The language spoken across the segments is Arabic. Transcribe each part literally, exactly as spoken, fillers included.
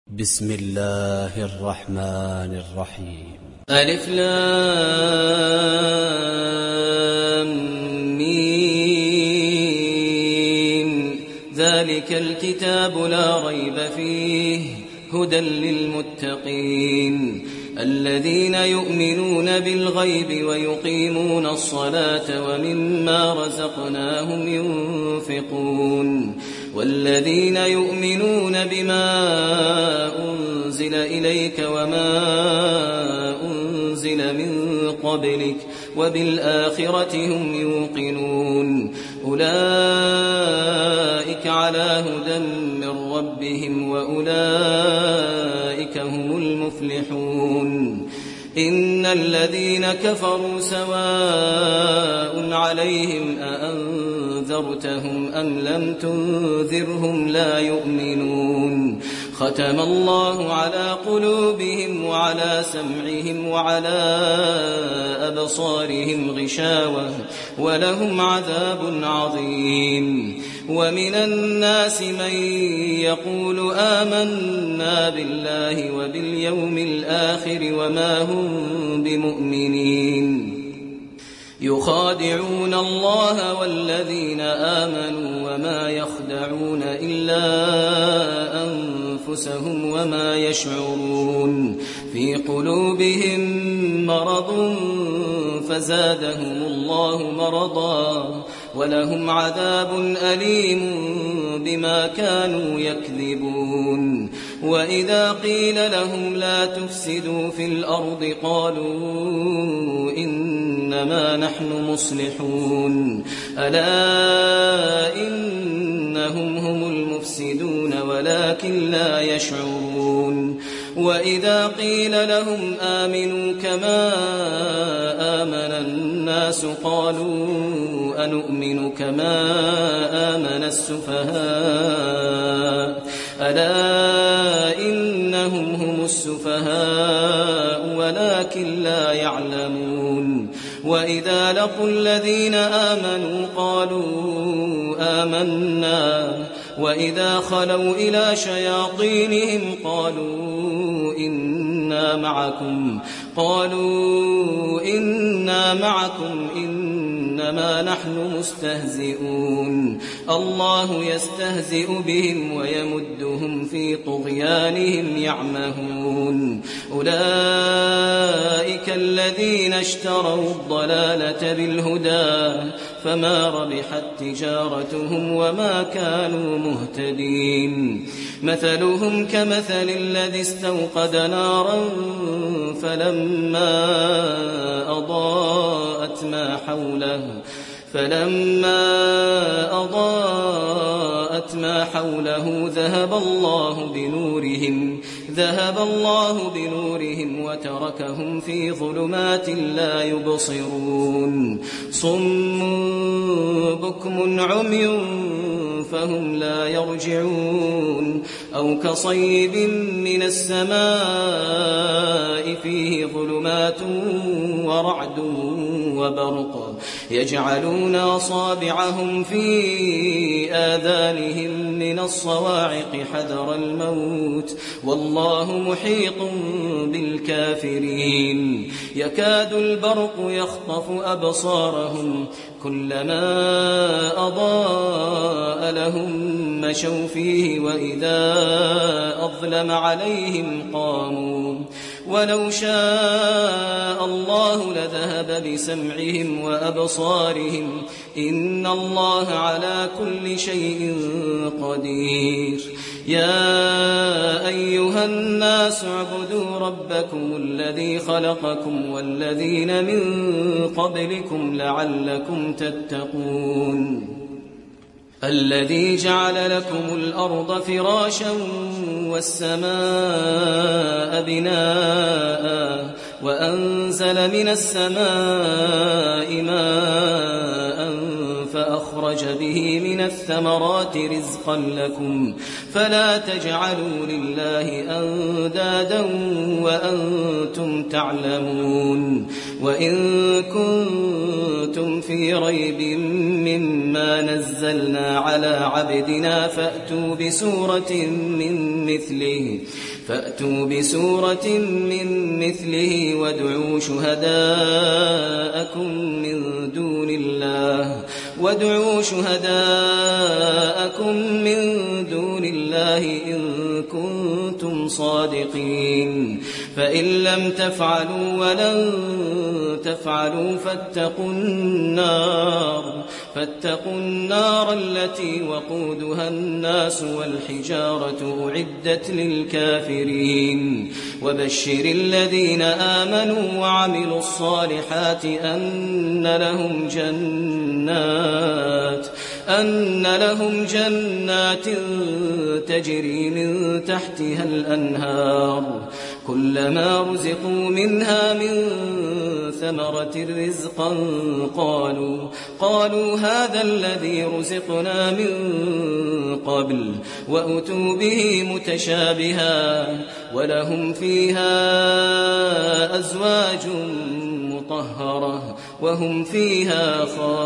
بسم الله الرحمن الرحيم. ألف لام ميم. ذلك الكتاب لا ريب فيه هدى للمتقين الذين يؤمنون بالغيب ويقيمون الصلاة ومما رزقناهم ينفقون والذين يؤمنون بما أنزل إليك وما أنزل من قبلك وبالآخرة هم يوقنون أولئك على هدى من ربهم وأولئك هم المفلحون. إن الذين كفروا سواء عليهم أأنذرتهم أم لم تنذرهم لا يؤمنون. ختم الله على قلوبهم وعلى سمعهم وعلى أبصارهم غشاوة ولهم عذاب عظيم. ومن الناس من يقول آمنا بالله وباليوم الآخر وما هم بمؤمنين يخادعون الله والذين آمنوا وما يخدعون إلا أنفسهم وما يشعرون. في قلوبهم مرض فزادهم الله مرضا ولهم عذاب أليم بما كانوا يكذبون. وإذا قيل لهم لا تفسدوا في الأرض قالوا إنما نحن مصلحون ألا إنهم هم المفسدون ولكن لا يشعرون. وإذا قيل لهم آمنوا كما آمن الناس قالوا أنؤمن كما آمن السفهاء ألا إنهم هم السفهاء ولكن لا يعلمون. وإذا لقوا الذين آمنوا قالوا آمنا وإذا خلوا إلى شياطينهم قالوا إنا معكم قالوا إنا معكم إنما نحن مستهزئون. الله يستهزئ بهم ويمدهم في طغيانهم يعمهون. أولئك الذين اشتروا الضلالة بالهدى فما ربحت تجارتهم وما كانوا مهتدين. مثلهم كمثل الذي استوقد نارا فلما أضاءت ما حوله فلما أضاءت ما حوله ذهب الله بنورهم ذهب الله بنورهم وتركهم في ظلمات لا يبصرون. صم بكم عمي فهم لا يرجعون. أو كصيب من السماء فيه ظلمات ورعد وبرق يجعلون أصابعهم في آذانهم من الصواعق حذر الموت والله محيط بالكافرين. يكاد البرق يخطف أبصارهم كلما أضاء لهم مشوا فيه وإذا أظلم عليهم قاموا ولو شاء الله لذهب بسمعهم وأبصارهم إن الله على كل شيء قدير. يا أيها الناس اعبدوا ربكم الذي خلقكم والذين من قبلكم لعلكم تتقون. الذي جعل لكم الأرض فراشا والسماء بناء وأنزل من السماء ماء فأخرج به من الثمرات رزقا لكم فلا تجعلوا لله أندادا وأنتم تعلمون. وإن كنتم في ريب مما نزلنا على عبدنا فأتوا بسورة من مثله فأتوا بسورة من مثله وادعوا شهداءكم من دون الله وادعوا شهداءكم من دون الله إن كنتم صادقين فإن لم تفعلوا ولن تفعلوا فاتقوا النار فاتقوا النار التي وقودها الناس والحجارة أعدت للكافرين وبشر الذين آمنوا وعملوا الصالحات أن لهم جنات أن لهم جنات تجري من تحتها الأنهار كلما رزقوا منها من ثمرة رزقا قالوا قالوا هذا الذي رزقنا من قبل وأتوا به متشابها ولهم فيها أزواج مطهرة وهم فيها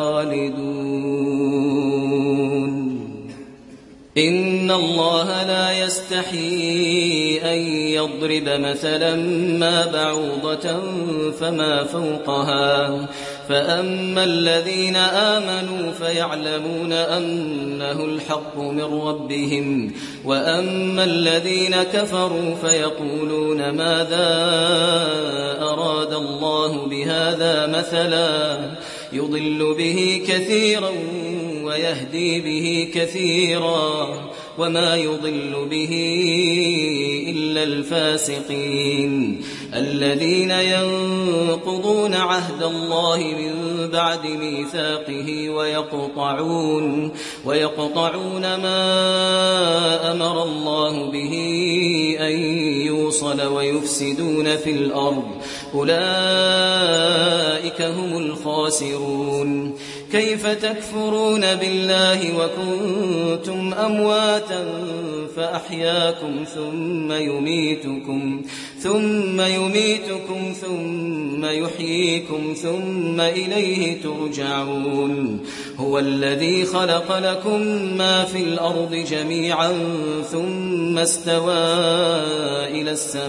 خالدون إن الله لا يستحيي أن يضرب مثلا ما بعوضة فما فوقها فأما الذين آمنوا فيعلمون أنه الحق من ربهم وأما الذين كفروا فيقولون ماذا أراد الله بهذا مثلا يضل به كثيرا ويهدي به كثيرا وما يضل به إلا الفاسقين الذين ينقضون عهد الله من بعد ميثاقه ويقطعون ويقطعون ما أمر الله به أن يوصل ويفسدون في الأرض أولئك هم الخاسرون كيف تكفرون بالله وكنتم أمواتا فأحياكم ثم يميتكم ثم يميتكم ثم يحييكم ثم إليه ترجعون هو الذي خلق لكم ما في الأرض جميعا ثم استوى إلى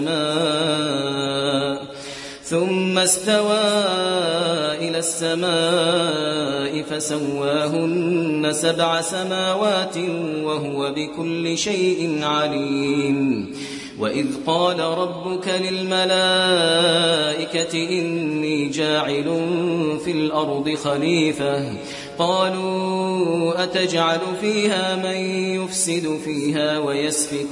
السماء ثم استوى إلى السماء فسواهن سبع سماوات وهو بكل شيء عليم وإذ قال ربك للملائكة إني جاعل في الأرض خليفة قالوا أتجعل فيها من يفسد فيها ويسفك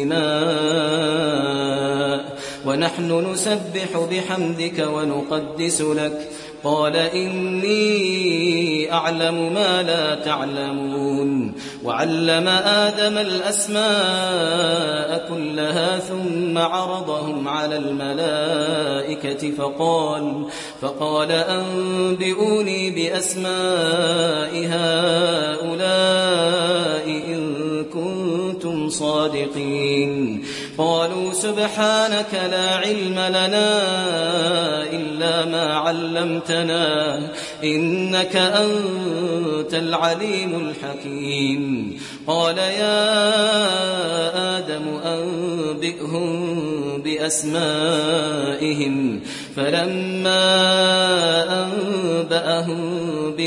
الدماء ونحن نسبح بحمدك ونقدس لك قال إني أعلم ما لا تعلمون وعلم آدم الأسماء كلها ثم عرضهم على الملائكة فقال فقال أنبئوني بأسماء هؤلاء إن كنتم صادقين قالوا سبحانك لا علم لنا إلا ما علمتنا إنك أنت العليم الحكيم قال يا آدم أنبئهم بأسمائهم فلما أنبأهم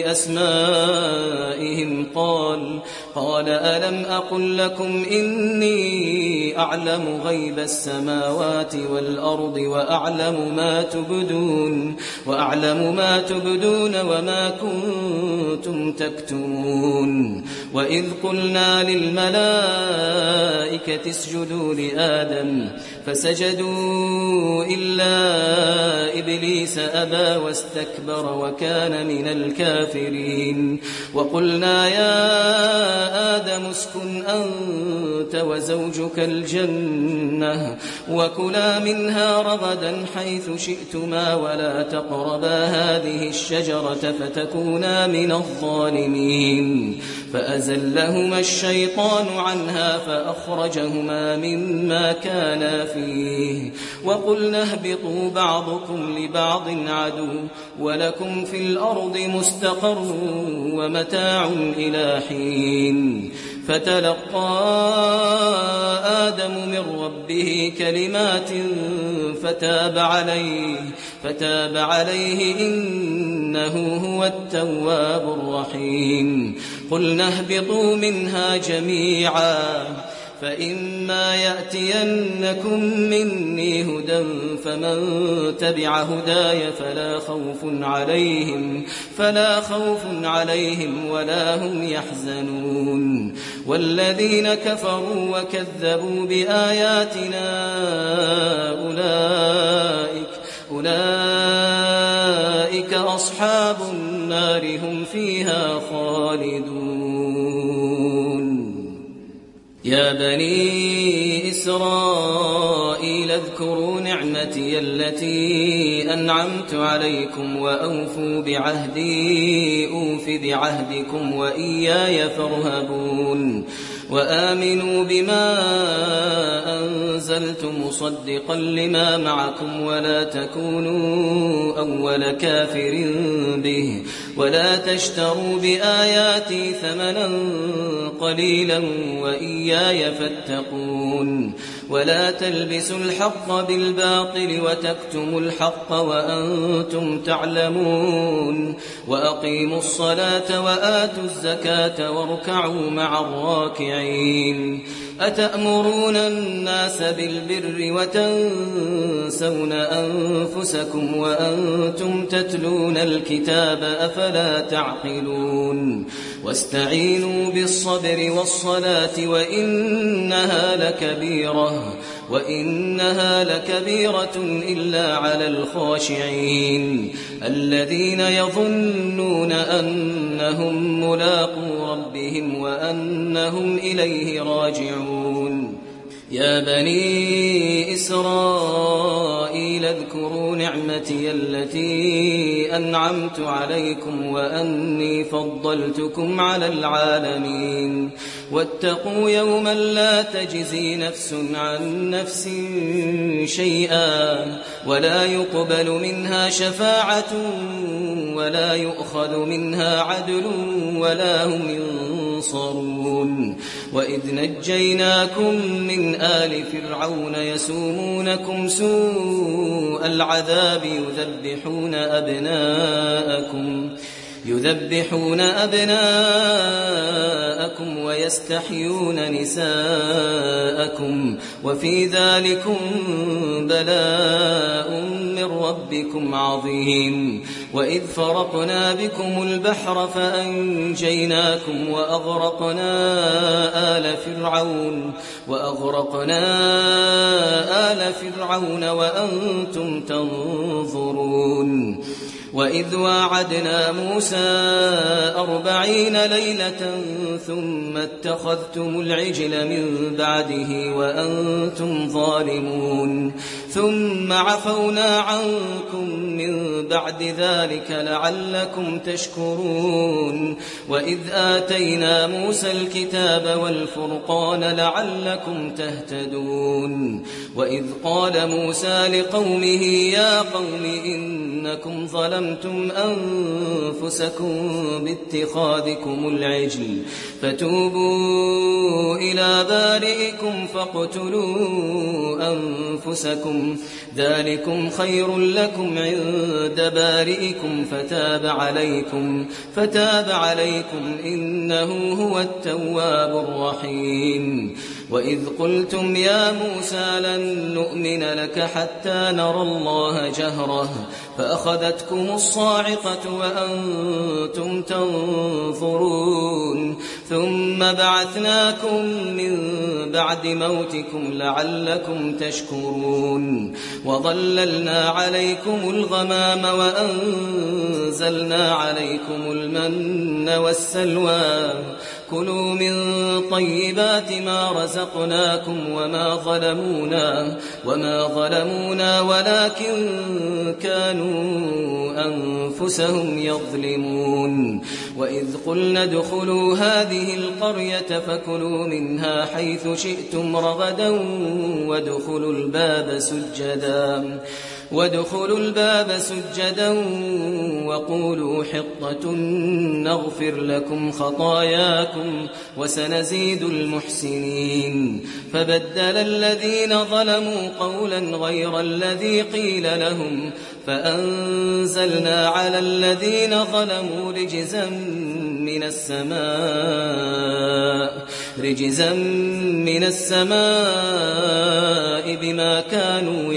بأسمائهم قال قال ألم أقل لكم إني أعلم غيب السماوات والأرض وأعلم ما تبدون وأعلم ما تبدون وما كنتم تكتمون وإذ قلنا للملائكة اسجدوا لآدم فسجدوا إلا إبليس أبى واستكبر وكان من الكافرين وقلنا يا آدم اسكن أنت وزوجك الجنة وكلا منها رغدا حيث شئتما ولا تقربا هذه الشجرة فتكونا من الظالمين فأزلهما الشيطان عنها فأخرجهما مما كانا فيه وقلنا اهبطوا بعضكم لبعض عدو ولكم في الأرض مستقر ومتاع إلى حين فتلقى آدم من ربه كلمات فتاب عليه فتاب عليه إنه هو التواب الرحيم قلنا اهبطوا منها جميعا فإما يأتينكم مني هدى فمن تبع هداي فلا خوف عليهم فلا خوف عليهم ولا هم يحزنون والذين كفروا وكذبوا بآياتنا أولئك أولئك أصحاب النار هم فيها خالدون. يا بني إسرائيل اذكروا نعمتي التي أنعمت عليكم وأوفوا بعهدي أوف بعهدكم وإياي فارهبون وآمنوا بما أنزلت مصدقا لما معكم ولا تكونوا أول كافر به ولا تشتروا بآياتي ثمنا قليلا وإياي فاتقون ولا تلبسوا الحق بالباطل وتكتموا الحق وأنتم تعلمون وأقيموا الصلاة وآتوا الزكاة واركعوا مع الراكعين أتأمرون الناس بالبر وتنسون أنفسكم وأنتم تتلون الكتاب أفلا تعقلون واستعينوا بالصبر والصلاة وإنها لكبيرة وإنها لكبيرة إلا على الخاشعين الذين يظنون أنهم ملاقو ربهم وأنهم إليه راجعون. يا بني إسرائيل اذكروا نعمتي التي أنعمت عليكم وأني فضلتكم على العالمين واتقوا يوما لا تجزي نفس عن نفس شيئا ولا يقبل منها شفاعة ولا يؤخذ منها عدل ولا هم ينصرون. وإذ نجيناكم من آل فرعون يسومونكم سوء العذاب يذبحون أبناءكم يذبحون أبناءكم ويستحيون نساءكم وفي ذلكم بلاء من ربكم عظيم. وإذ فرقنا بكم البحر فأنجيناكم وأغرقنا آل فرعون وأغرقنا آل فرعون وأنتم تنظرون. وإذ واعدنا موسى أربعين ليلة ثم اتخذتم العجل من بعده وأنتم ظالمون ثم عفونا عنكم من بعد ذلك لعلكم تشكرون. وإذ آتينا موسى الكتاب والفرقان لعلكم تهتدون. وإذ قال موسى لقومه يا قوم إنكم ظلمتم أنفسكم باتخاذكم العجل فتوبوا إلى بارئكم فاقتلوا أنفسكم ذلكم خير لكم عند بارئكم فتاب عليكم فتاب عليكم إنه هو التواب الرحيم. وإذ قلتم يا موسى لن نؤمن لك حتى نرى الله جهرة فأخذتكم الصاعقة وأنتم تنظرون ثم بعثناكم من بعد موتكم لعلكم تشكرون. وظللنا عليكم الغمام وأنزلنا عليكم المن والسلوى كلوا من طيبات ما رزقناكم وما ظلمونا وما ظلمونا ولكن كانوا أنفسهم يظلمون. وإذ قلنا ادخلوا هذه القرية فكلوا منها حيث شئتم رغدا وادخلوا الباب سجدا وادخلوا الباب سجدا وقولوا حطة نغفر لكم خطاياكم وسنزيد المحسنين فبدل الذين ظلموا قولا غير الذي قيل لهم فأنزلنا على الذين ظلموا رجزا من السماء رجزا من السماء بما كانوا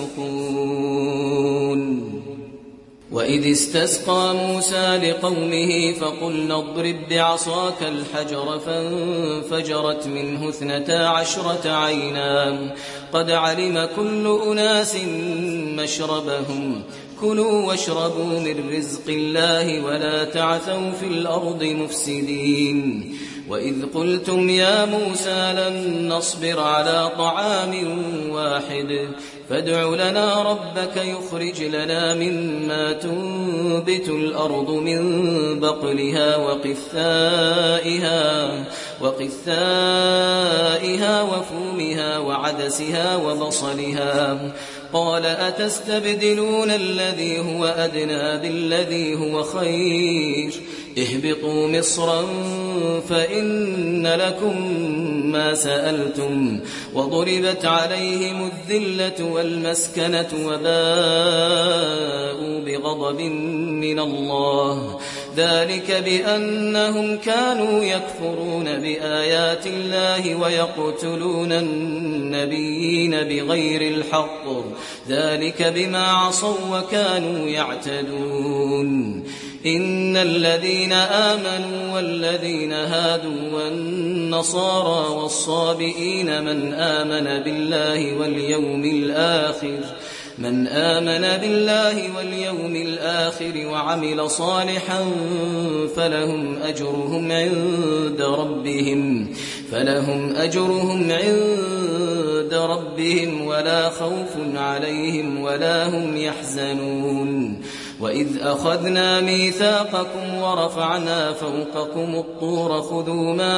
يفسقون وإذ استسقى موسى لقومه فقلنا اضرب بعصاك الحجر فانفجرت منه اثنتا عشرة عينا قد علم كل أناس مشربهم كلوا واشربوا من رزق الله ولا تعثوا في الأرض مفسدين وإذ قلتم يا موسى لن نصبر على طعام واحد فادع لنا ربك يخرج لنا مما تنبت الأرض من بقلها وقثائها وقثائها وفومها وعدسها وبصلها قال أتستبدلون الذي هو أدنى بالذي هو خير اهبطوا مصرا فإن لكم ما سألتم وضربت عليهم الذلة والمسكنة وباءوا بغضب من الله ذلك بأنهم كانوا يكفرون بآيات الله ويقتلون النبيين بغير الحق ذلك بما عصوا وكانوا يعتدون إن الذين آمنوا والذين هادوا والنصارى والصابئين من آمن بالله واليوم الآخر من آمن بالله واليوم الآخر وعمل صالحا فلهم أجرهم عند ربهم فلهم أجرهم عند ربهم ولا خوف عليهم ولا هم يحزنون وإذ أخذنا ميثاقكم ورفعنا فوقكم الطور خذوا ما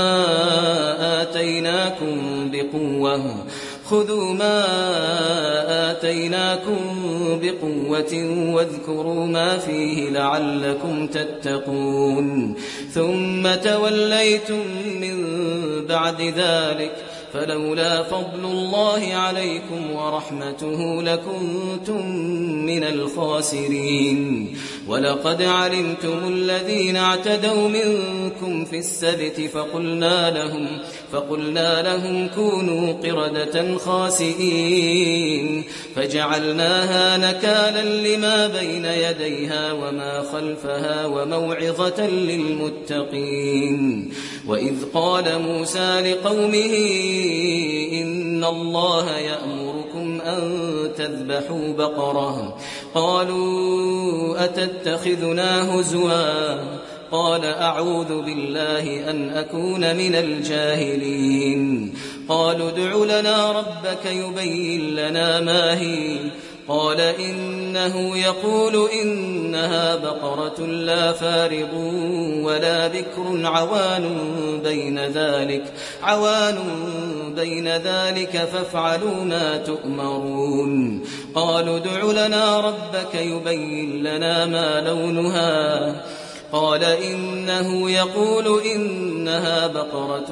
آتيناكم بقوة خذوا ما آتيناكم بقوة واذكروا ما فيه لعلكم تتقون ثم توليتم من بعد ذلك فلولا فضل الله عليكم ورحمته لكنتم من الخاسرين ولقد علمتم الذين اعتدوا منكم في السبت فقلنا لهم فقلنا لهم كونوا قردة خاسئين فجعلناها نكالا لما بين يديها وما خلفها وموعظة للمتقين وإذ قال موسى لقومه إن الله يأمركم أن تذبحوا بقرة قالوا أتتخذنا هزوا قال أعوذ بالله أن أكون من الجاهلين قالوا ادع لنا ربك يبين لنا ما هي قال إنه يقول إنها بقرة لا فارض ولا بكر عوان بين ذلك عوان بين ذلك فافعلوا ما تؤمرون قالوا ادع لنا ربك يبين لنا ما لونها قال إنه يقول إنها بقرة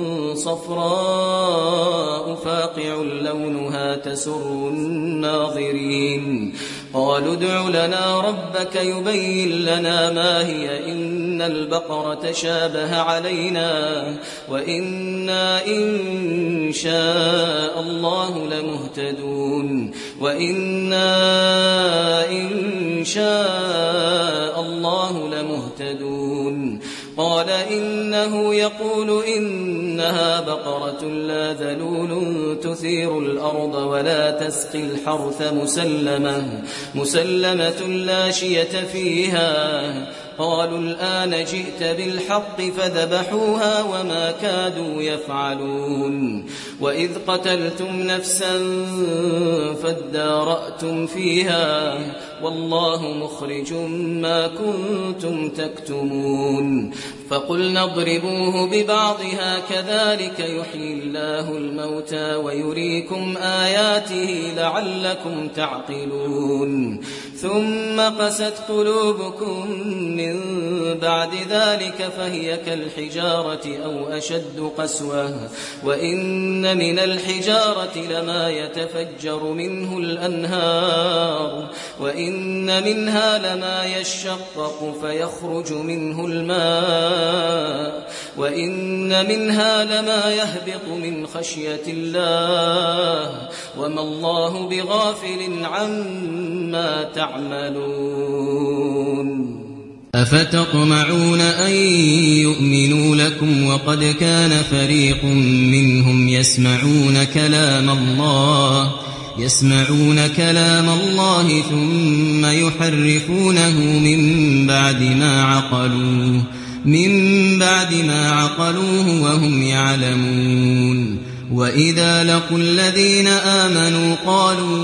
صفراء فاقع لونها تسر الناظرين قالوا ادع لنا ربك يبين لنا ما هي إن البقرة شابه علينا وإنا إن شاء الله لمهتدون وإنا إن شاء الله لمهتدون قال إنه يقول إنها بقرة لا ذلول تثير الأرض ولا تسقي الحرث مسلمة مسلمة لا شية فيها قالوا الآن جئت بالحق فذبحوها وما كادوا يفعلون وإذ قتلتم نفسا فادارأتم فيها والله مخرج ما كنتم تكتمون فقلنا اضربوه ببعضها كذلك يحيي الله الموتى ويريكم آياته لعلكم تعقلون ثم قست قلوبكم من بعد ذلك فهي كالحجارة أو أشد قسوة وإن من الحجارة لما يتفجر منه الأنهار وإن منها لما يشقق فيخرج منه الماء وإن منها لما يهبط من خشية الله وما الله بغافل عما تعملون أفتطمعون أن يؤمنوا لكم وقد كان فريق منهم يسمعون كلام الله يسمعون كلام الله ثم يحرفونه من بعد ما عقلوه من بعد ما عقلوه وهم يعلمون وإذا لقوا الذين آمنوا قالوا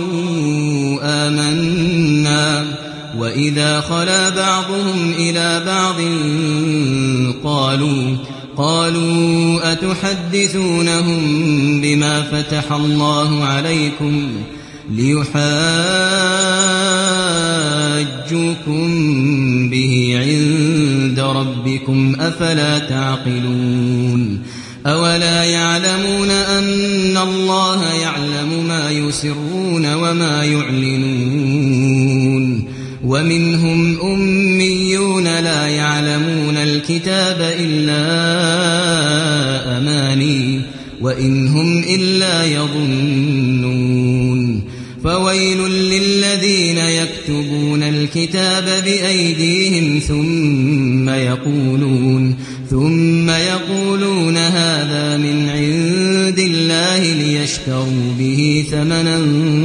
آمنا وإذا خلا بعضهم إلى بعض قالوا قالوا أتحدثونهم بما فتح الله عليكم ليحاجوكم به عند ربكم أفلا تعقلون أولا يعلمون أن الله يعلم ما يسرون وما يعلنون ومنهم أميون لا يعلمون الكتاب إلا أماني وإن هم إلا يظنون فويل للذين يكتبون الكتاب بأيديهم ثم يقولون ثم يقولون هذا من عند الله ليشتروا به ثمنا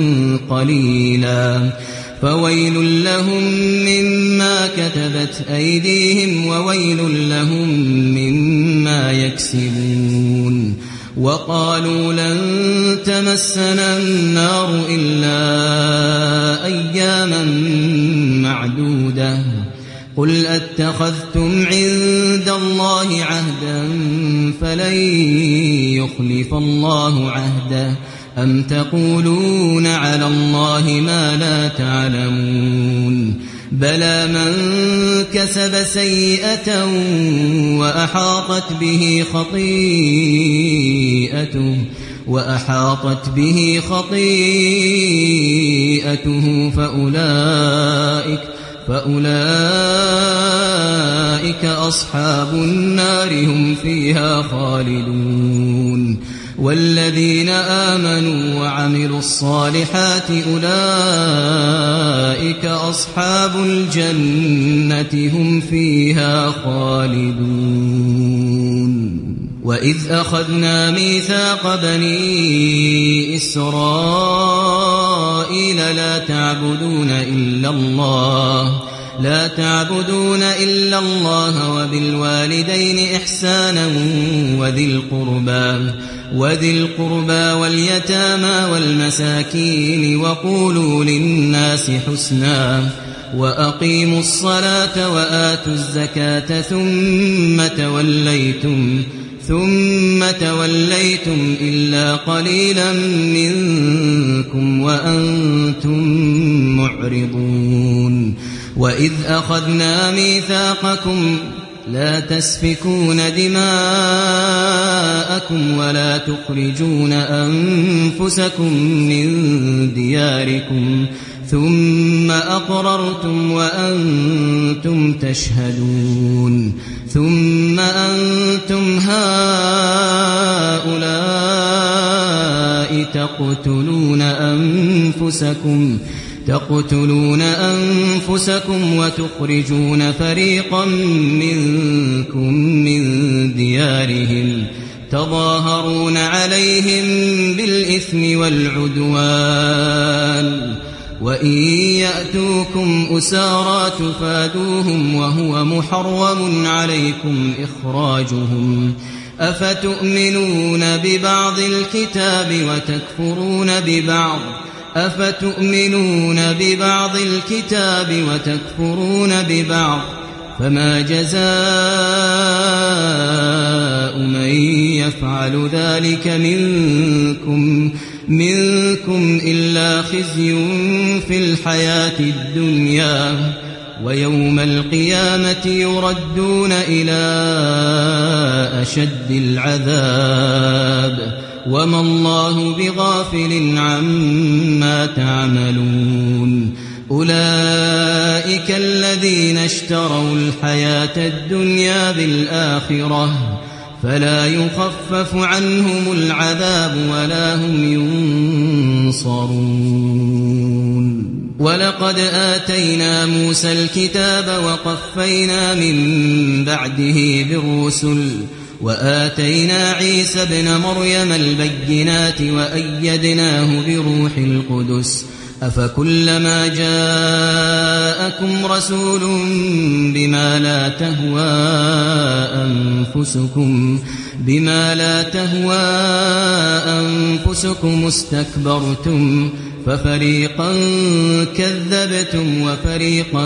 قليلا فويل لهم مما كتبت أيديهم وويل لهم مما يكسبون وقالوا لن تمسنا النار إلا أياما معدودة قل أتخذتم عند الله عهدا فلن يخلف الله عهده أم تقولون على الله ما لا تعلمون بلى من كسب سيئة وأحاطت به خطيئته وأحاطت به خطيئته فأولئك فأولئك أصحاب النار هم فيها خالدون والذين آمنوا وعملوا الصالحات أولئك أصحاب الجنة هم فيها خالدون وإذ أخذنا ميثاق بني إسرائيل لا تعبدون إلا الله لا تعبدون إلا الله وبالوالدين إحسانا وذي القربى وذي القربى واليتامى والمساكين وقولوا للناس حسنا وأقيموا الصلاة وآتوا الزكاة ثم توليتم ثم توليتم إلا قليلا منكم وأنتم معرضون وإذ أخذنا ميثاقكم لا تسفكون دماءكم ولا تخرجون أنفسكم من دياركم ثم أقررتم وأنتم تشهدون ثم أنتم هؤلاء تقتلون أنفسكم تقتلون أنفسكم وتخرجون فريقا منكم من ديارهم تظاهرون عليهم بالإثم والعدوان وإن يأتوكم أسارى تفادوهم وهو محرم عليكم إخراجهم أفتؤمنون ببعض الكتاب وتكفرون ببعض أفتؤمنون ببعض الكتاب وتكفرون ببعض فما جزاء من يفعل ذلك منكم منكم إلا خزي في الحياة الدنيا ويوم القيامة يردون إلى أشد العذاب وما الله بغافل عما تعملون أولئك الذين اشتروا الحياة الدنيا بالآخرة فلا يخفف عنهم العذاب ولا هم ينصرون ولقد آتينا موسى الكتاب وقفينا من بعده بالرسل وآتينا عيسى ابن مريم البينات وأيدناه بروح القدس أفكلما جاءكم رسول بما لا تهوى أنفسكم بما لا تهوى أنفسكم استكبرتم ففريقا كذبتم وفريقا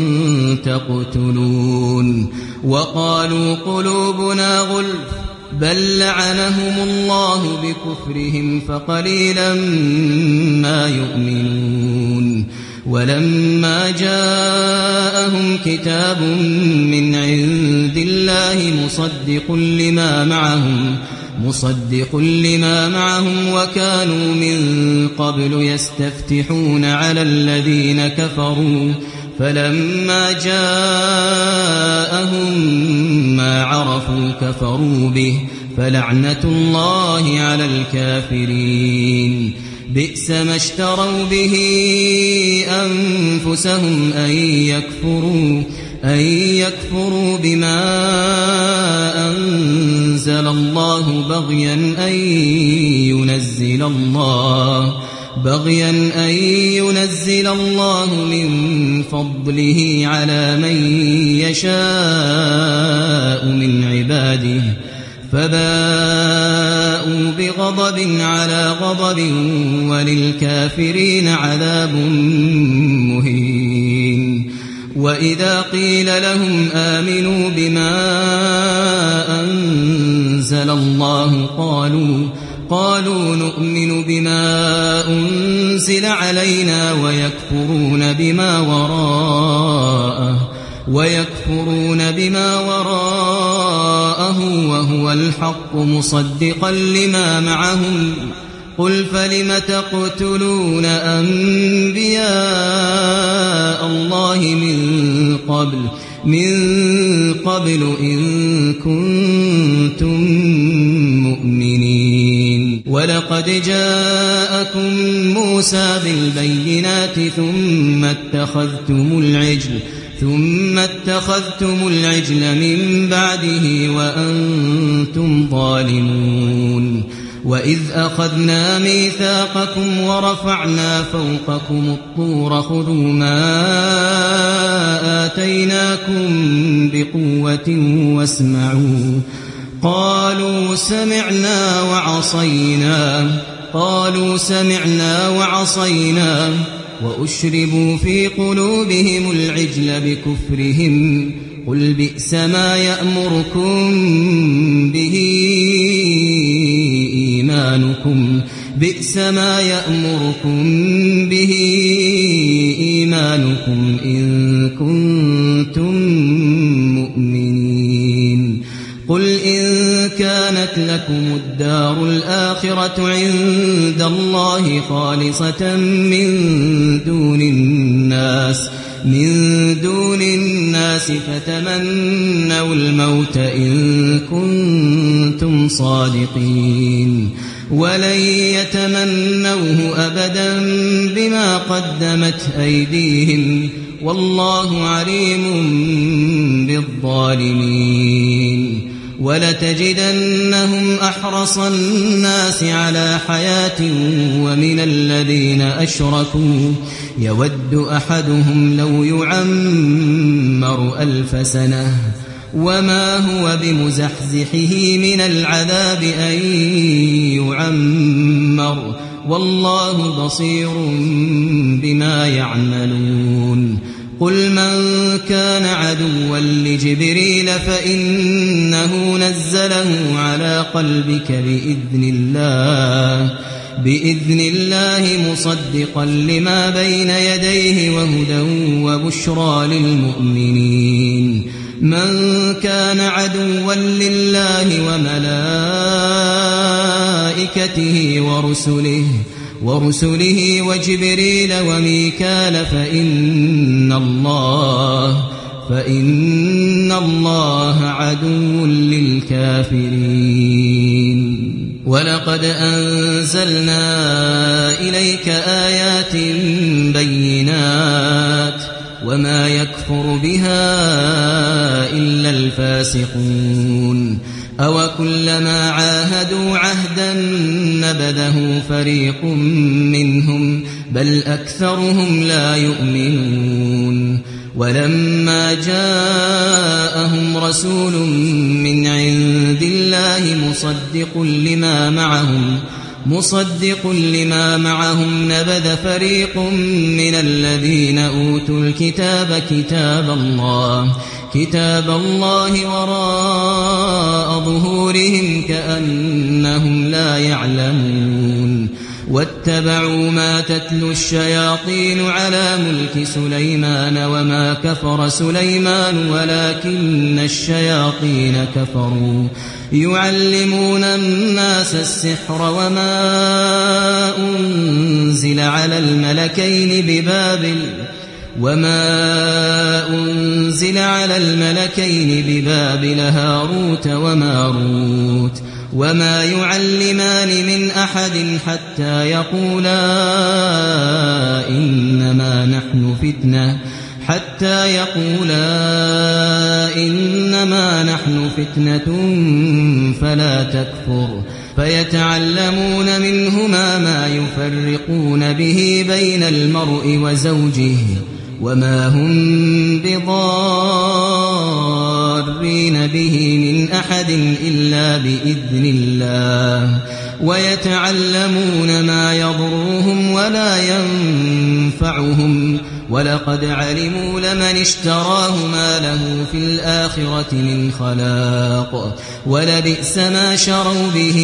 تقتلون وقالوا قلوبنا غلف بل لعنهم الله بكفرهم فقليلا ما يؤمنون ولما جاءهم كتاب من عند الله مصدق لما معهم مصدق لما معهم وكانوا من قبل يستفتحون على الذين كفروا فلما جاءهم ما عرفوا كفروا به فلعنة الله على الكافرين بئس ما اشتروا به أنفسهم أن يكفروا أن يكفروا بما أنزل الله بغيا أن ينزل الله بغيا أن ينزل الله من فضله على من يشاء من عباده فباءوا بغضب على غضب وللكافرين عذاب مهين وإذا قيل لهم آمنوا بما أنزل الله قالوا قالوا نؤمن بما أنزل علينا ويكفرون بما وراءه ويكفرون بما وراءه وهو الحق مصدقا لما معهم قل فلم تقتلون أنبياء الله من قبل من قبل إن كنتم مؤمنين ولقد جاءكم موسى بالبينات ثم اتخذتم العجل ثم اتخذتم العجل من بعده وأنتم ظالمون وإذ أخذنا ميثاقكم ورفعنا فوقكم الطور خذوا ما آتيناكم بقوة واسمعوا قالوا سمعنا وعصينا قالوا سمعنا وعصينا وأشربوا في قلوبهم العجل بكفرهم قل بئس ما يأمركم به إيمانكم بئس ما يأمركم به إيمانكم إن كنتم مؤمنين قل إن كانت لكم الدار الآخرة عند الله خالصة من دون الناس من دون الناس فتمنوا الموت إن كنتم صادقين ولن يتمنوه أبدا بما قدمت أيديهم والله عليم بالظالمين ولتجدنهم أحرص الناس على حياة ومن الذين أشركوا يود أحدهم لو يعمر ألف سنة وما هو بمزحزحه من العذاب أن يعمر والله بصير بما يعملون قل من كان عدوا لجبريل فإنه نزله على قلبك بإذن الله بإذن الله مصدقا لما بين يديه وهدى وبشرى للمؤمنين من كان عدوا لله وملائكته ورسله ورسله وجبريل وميكال فإن الله فإن الله عدو للكافرين ولقد أنزلنا إليك آيات بينات وما يكفر بها إلا الفاسقون أو كلما عاهدوا عهدا نبذه فريق منهم بل أكثرهم لا يؤمنون ولما جاءهم رسول من عند الله مصدق لما معهم مصدق لما معهم نبذ فريق من الذين أوتوا الكتاب كتاب الله كتاب الله وراء ظهورهم كأنهم لا يعلمون واتبعوا ما تتلو الشياطين على ملك سليمان وما كفر سليمان ولكن الشياطين كفروا يعلمون الناس السحر وما أنزل على الملكين ببابل وما أنزل على الملكين ببابل هاروت وماروت وما يعلمان من أحد حتى يقولا إنما نحن فتنة حتى يقولا إنما نحن فتنة فلا تكفر فيتعلمون منهما ما يفرقون به بين المرء وزوجه وما هم بضارين به من أحد إلا بإذن الله ويتعلمون ما يضرهم ولا ينفعهم ولقد علموا لمن اشتراه ما له في الآخرة من خلاق ولبئس ما شروا به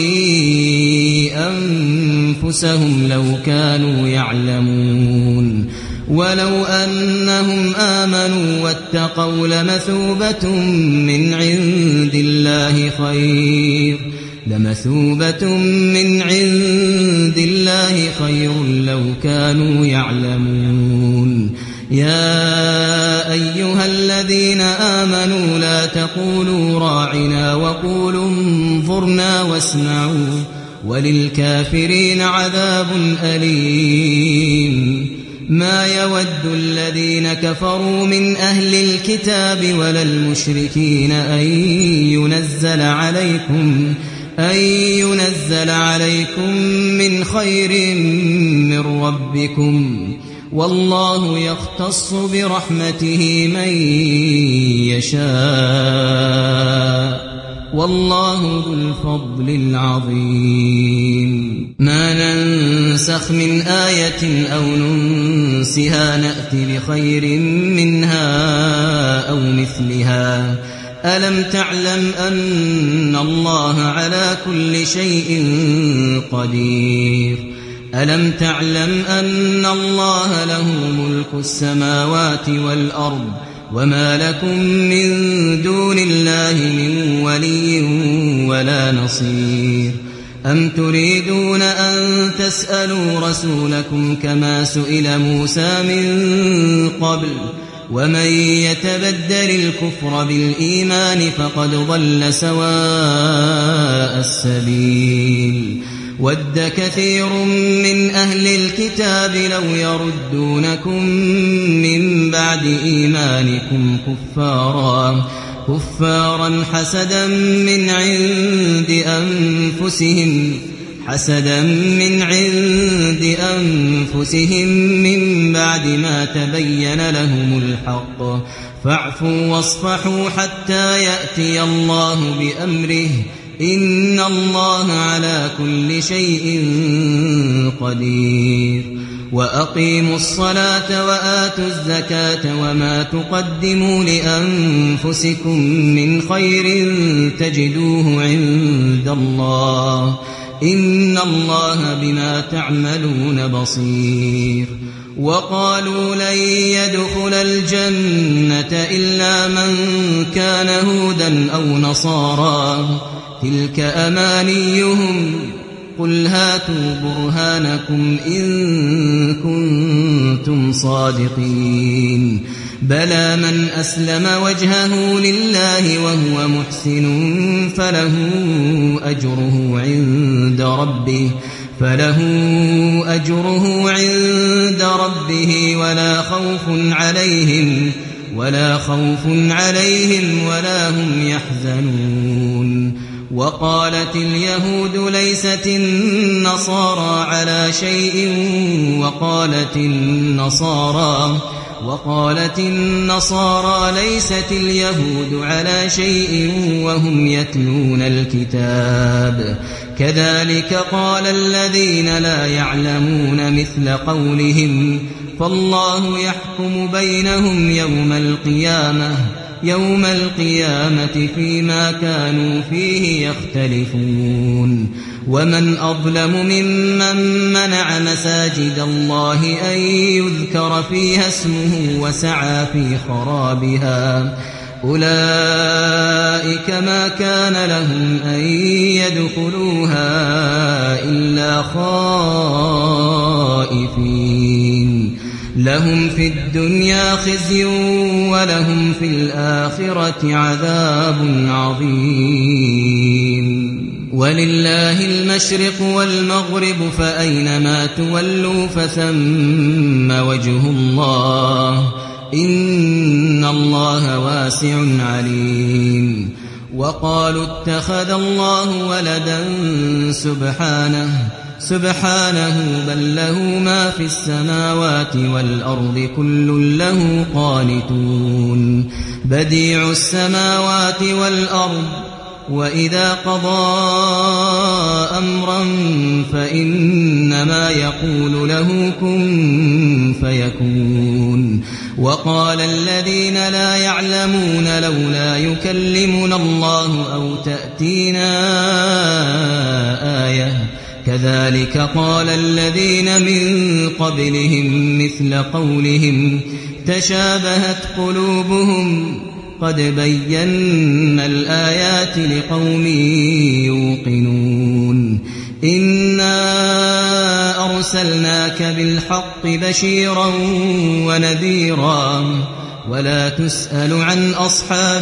أنفسهم لو كانوا يعلمون ولو أنهم آمنوا واتقوا لمثوبة من عند الله خير لمثوبة من عند الله خير لو كانوا يعلمون يا أيها الذين آمنوا لا تقولوا راعنا وقولوا انظرنا واسمعوا وللكافرين عذاب أليم ما يود الذين كفروا من أهل الكتاب ولا المشركين أن ينزل عليكم أن ينزل عليكم من خير من ربكم والله يختص برحمته من يشاء والله ذو الفضل العظيم ما ننسخ من آية أو ننسها نأتي بخير منها أو مثلها ألم تعلم أن الله على كل شيء قدير ألم تعلم أن الله له ملك السماوات والأرض وما لكم من دون الله من ولي ولا نصير أم تريدون أن تسألوا رسولكم كما سئل موسى من قبل ومن يتبدل الكفر بالإيمان فقد ضل سواء السبيل ود كثير من أهل الكتاب لو يردونكم من بعد إيمانكم كفارا كفارا حسدا من عند أنفسهم حسدا من عند أنفسهم من بعد ما تبين لهم الحق فاعفوا واصفحوا حتى يأتي الله بأمره إن الله على كل شيء قدير وأقيموا الصلاة وآتوا الزكاة وما تقدموا لأنفسكم من خير تجدوه عند الله إن الله بما تعملون بصير وقالوا لن يدخل الجنة إلا من كان هودا أو نصارى تلك أمانيهم قل هاتوا برهانكم إن كنتم صادقين بلى من أسلم وجهه لله وهو محسن فله أجره عند ربه فله أجره عند ربه ولا خوف عليهم ولا خوف عليهم ولا هم يحزنون وقالت اليهود ليست النصارى على شيء وقالت النصارى وقالت النصارى ليست اليهود على شيء وهم يتلون الكتاب كذلك قال الذين لا يعلمون مثل قولهم فالله يحكم بينهم يوم القيامة يوم القيامة فيما كانوا فيه يختلفون ومن أظلم ممن منع مساجد الله أن يذكر فيها اسمه وسعى في خرابها أولئك ما كان لهم أن يدخلوها إلا خائفين لهم في الدنيا خزي ولهم في الآخرة عذاب عظيم ولله المشرق والمغرب فأينما تولوا فثم وجه الله إن الله واسع عليم وقالوا اتخذ الله ولدا سبحانه سبحانه بل له ما في السماوات والأرض كل له قانتون بديع السماوات والأرض وإذا قضى أمرا فإنما يقول له كن فيكون وقال الذين لا يعلمون لولا يكلمنا الله أو تأتينا آية كذلك قال الذين من قبلهم مثل قولهم تشابهت قلوبهم قد بينا الآيات لقوم يوقنون إنا أرسلناك بالحق بشيرا ونذيرا ولا تسأل عن أصحاب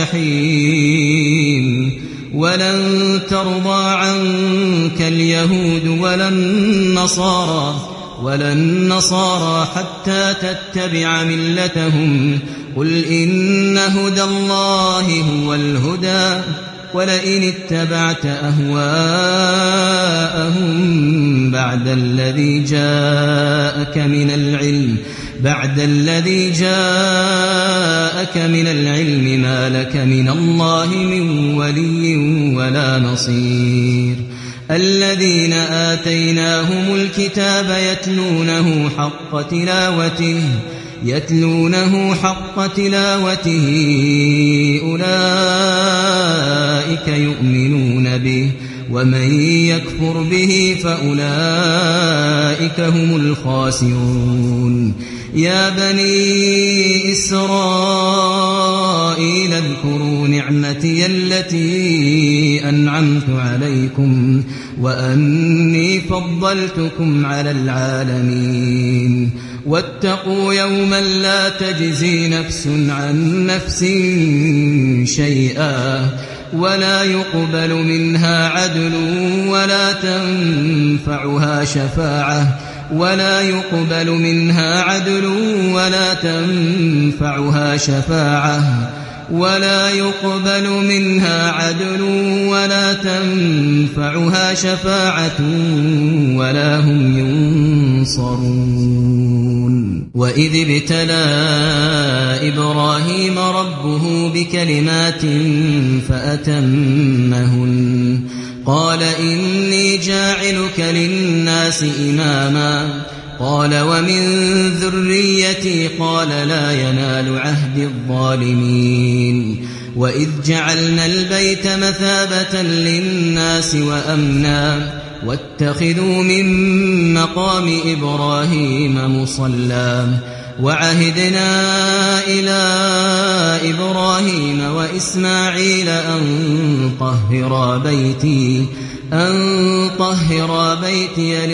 الجحيم ولن ترضى عنك اليهود ولا النصارى ولا النصارى حتى تتبع ملتهم قل إن هدى الله هو الهدى ولئن اتبعت أهواءهم بعد الذي جاءك من العلم بعد الذي جاءك من العلم ما لك من الله من ولي ولا نصير الذين آتيناهم الكتاب يتلونه حق تلاوته يتلونه حق تلاوته أولئك يؤمنون به ومن يكفر به فأولئك هم الخاسرون يا بني إسرائيل اذكروا نعمتي التي أنعمت عليكم وأني فضلتكم على العالمين واتقوا يوما لا تجزي نفس عن نفس شيئا ولا يقبل منها عدل ولا تنفعها شفاعة ولا يقبل منها عدل ولا تنفعها شفاعة ولا يقبل منها عدل ولا تنفعها شفاعة ولا هم ينصرون وإذ ابتلى إبراهيم ربه بكلمات فأتمهن قال إني جاعلك للناس إماما قال ومن ذريتي قال لا ينال عهد الظالمين وإذ جعلنا البيت مثابة للناس وأمنا واتخذوا من مقام إبراهيم مصلى وعهدنا إلى إبراهيم وإسماعيل أن طهرا بيتي أن طهر بيتي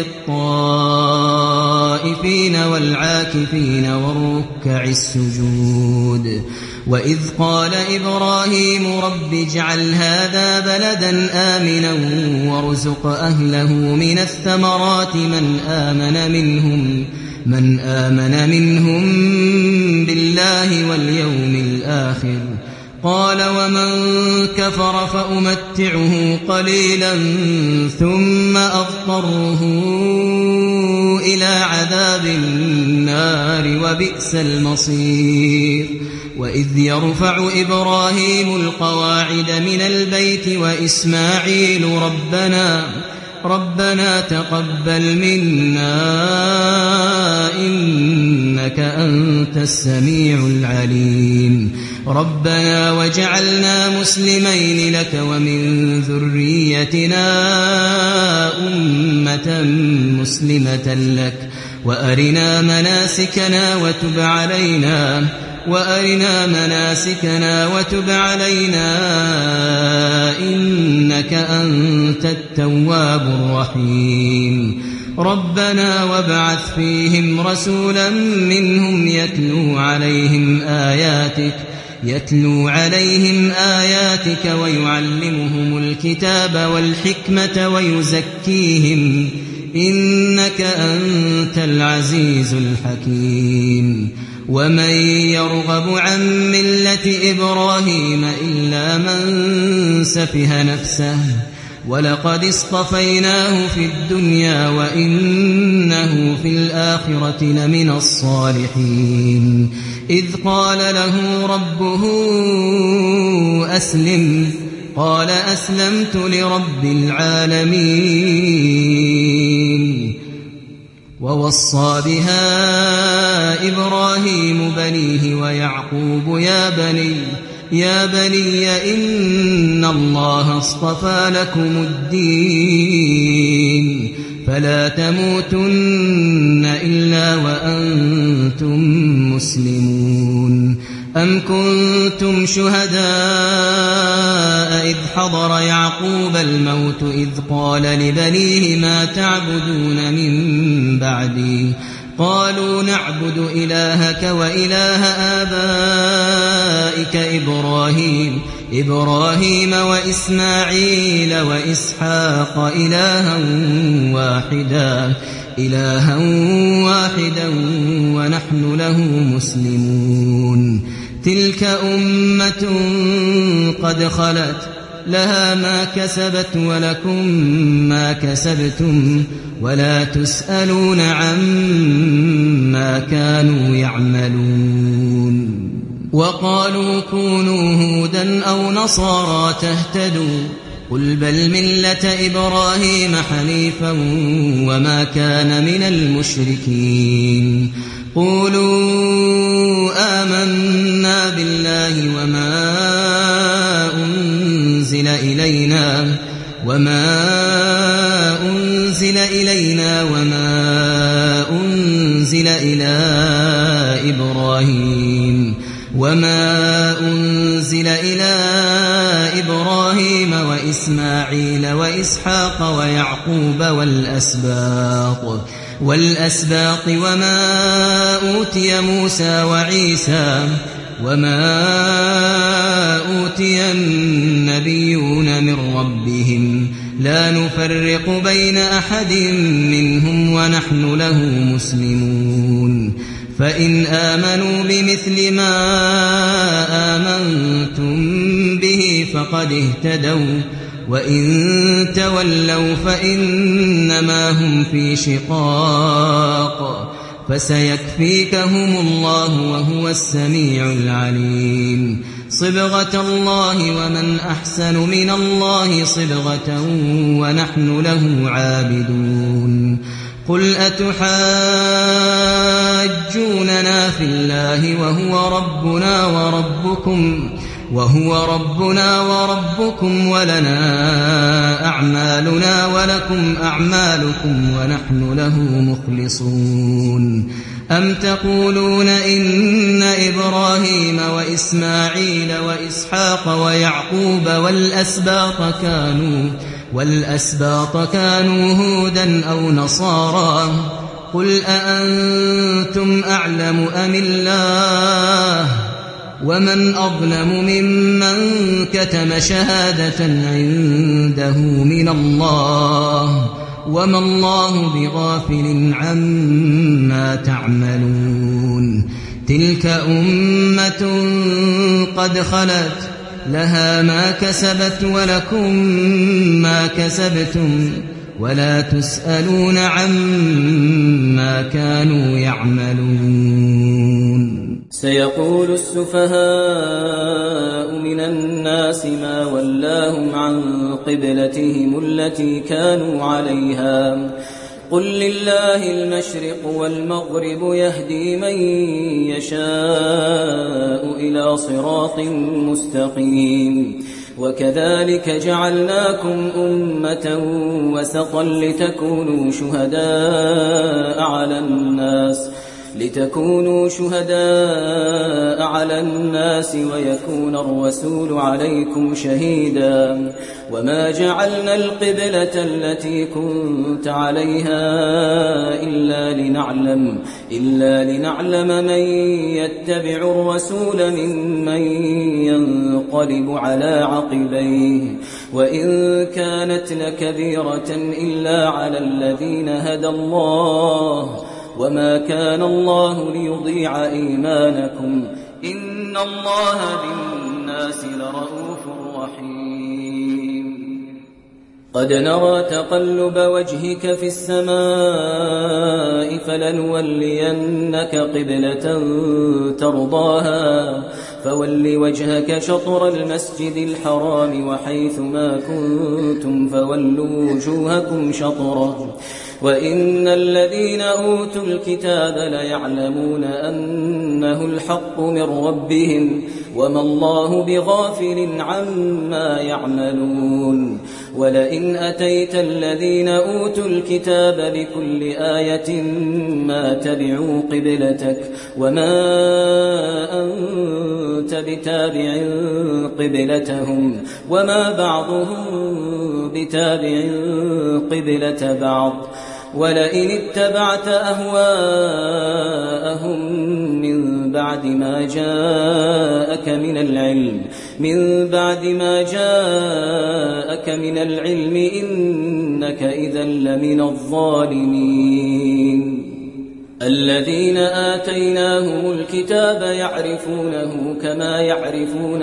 للطائفين والعاكفين والركع السجود وإذ قال إبراهيم رب اجعل هذا بلدا آمنا وارزق أهله من الثمرات من آمن منهم من آمن منهم بالله واليوم الآخر قال ومن كفر فأمتعه قليلا ثم أضطره إلى عذاب النار وبئس المصير وإذ يرفع إبراهيم القواعد من البيت وإسماعيل ربنا ربنا تقبل منا إنك أنت السميع العليم ربنا وجعلنا مسلمين لك ومن ذريتنا أمة مسلمة لك وأرنا مناسكنا وتب علينا وأرنا مناسكنا وتب علينا إنك أنت التواب الرحيم ربنا وابعث فيهم رسولا منهم يتلو عليهم آياتك يتلو عليهم آياتك ويعلمهم الكتاب والحكمة ويزكيهم إنك أنت العزيز الحكيم ومن يرغب عن ملة إبراهيم إلا من سفه نفسه ولقد اصطفيناه في الدنيا وإنه في الآخرة لمن الصالحين إذ قال له ربه أسلم قال أسلمت لرب العالمين ووصى بها إبراهيم بنيه ويعقوب يا بني يا بني إن الله اصطفى لكم الدين فلا تموتن إلا وأنتم مسلمون أم كنتم شهداء إذ حضر يعقوب الموت إذ قال لبنيه ما تعبدون من بعدي قالوا نعبد إلهك وإله آبائك إبراهيم إبراهيم وإسماعيل وإسحاق إلها واحدا إلها واحدا ونحن له مسلمون تلك أمة قد خلت لها ما كسبت ولكم ما كسبتم ولا تسألون عما كانوا يعملون وقالوا كونوا هودا أو نصارى تهتدوا قل بل ملة إبراهيم حنيفا وما كان من المشركين قولوا آمنا بالله وما أنزل إلينا وما أنزل إلينا وما أنزل إلى إبراهيم وما أنزل إلى إبراهيم وإسماعيل وإسحاق ويعقوب والأسباط والأسباط وما أوتي موسى وعيسى وما أوتي النبيون من ربهم لا نفرق بين أحد منهم ونحن له مسلمون فإن آمنوا بمثل ما آمنتم به فقد اهتدوا وإن تولوا فإنما هم في شقاق فسيكفيكهم الله وهو السميع العليم صبغة الله ومن أحسن من الله صبغة ونحن له عابدون قل أتحاجوننا في الله وهو ربنا وربكم وهو ربنا وربكم ولنا أعمالنا ولكم أعمالكم ونحن له مخلصون أم تقولون إن إبراهيم وإسماعيل وإسحاق ويعقوب والأسباط كانوا والأسباط كانوا هودا أو نصارى قل أأنتم أعلم أم الله ومن أظلم ممن كتم شهادة عنده من الله وما الله بغافل عما تعملون تلك أمة قد خلت لها ما كسبت ولكم ما كسبتم ولا تسألون عما كانوا يعملون سيقول السفهاء من الناس ما ولاهم عن قبلتهم التي كانوا عليها قل لله المشرق والمغرب يهدي من يشاء إلى صراط مستقيم وكذلك جعلناكم أمة وسطا لتكونوا شهداء على الناس لتكونوا شهداء على الناس ويكون الرسول عليكم شهيدا وما جعلنا القبلة التي كنت عليها إلا لنعلم إلا لنعلم من يتبع الرسول ممن ينقلب على عقبيه وإن كانت لكبيرة إلا على الذين هدى الله وما كان الله ليضيع إيمانكم إن الله بالناس لرؤوف رحيم قد نرى تقلب وجهك في السماء فلنولينك قبلة ترضاها فول وجهك شطر المسجد الحرام وحيث ما كنتم فولوا وجوهكم شطره وإن الذين أوتوا الكتاب ليعلمون أنه الحق من ربهم وما الله بغافل عما يعملون ولئن أتيت الذين أوتوا الكتاب بكل آية ما تبعوا قبلتك وما أنت بتابع قبلتهم وما بعضهم بتابع قبلة بعض ولئن اتبعت أهواءهم من بعد ما جاءك من العلم من بعد ما جاءك من العلم إنك إذا لمن الظالمين الذين آتيناهم الكتاب يعرفونه كما يعرفون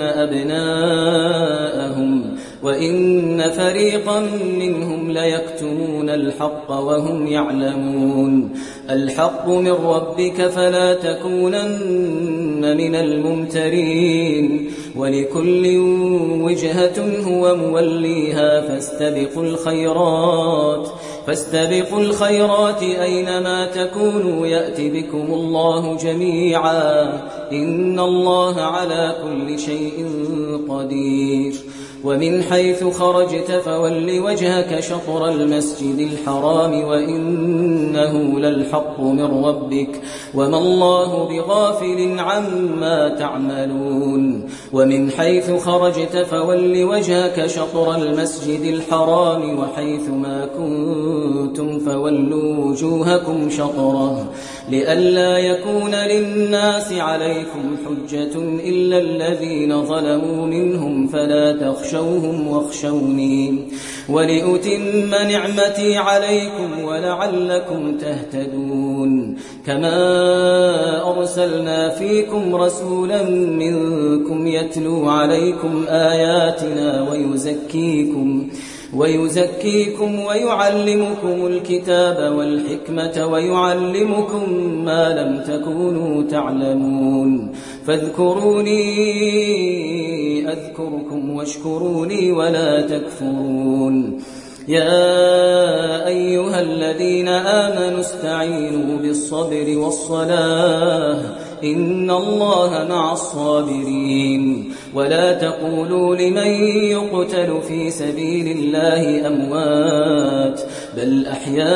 أبناءهم وإن فريقا منهم ليكتمون الحق وهم يعلمون الحق من ربك فلا تكونن من الممترين ولكل وجهة هو موليها فاستبقوا الخيرات فاستبقوا الخيرات أينما تكونوا يأتي بكم الله جميعا إن الله على كل شيء قدير ومن حيث خرجت فول وجهك شطر المسجد الحرام وإنه للحق من ربك وما الله بغافل عما تعملون ومن حيث خرجت فول وجهك شطر المسجد الحرام وحيث ما كنتم فولوا وجوهكم شطره لئلا يكون للناس عليكم حجة إلا الذين ظلموا منهم فلا تخشوا فاخشوهم واخشوني ولأتم نعمتي عليكم ولعلكم تهتدون كما أرسلنا فيكم رسولا منكم يتلو عليكم آياتنا ويزكيكم ويزكيكم ويعلمكم الكتاب والحكمة ويعلمكم ما لم تكونوا تعلمون فاذكروني أذكركم واشكروني ولا تكفرون يا أيها الذين آمنوا استعينوا بالصبر والصلاة إن الله مع الصابرين ولا تقولوا لمن يقتل في سبيل الله أموات بل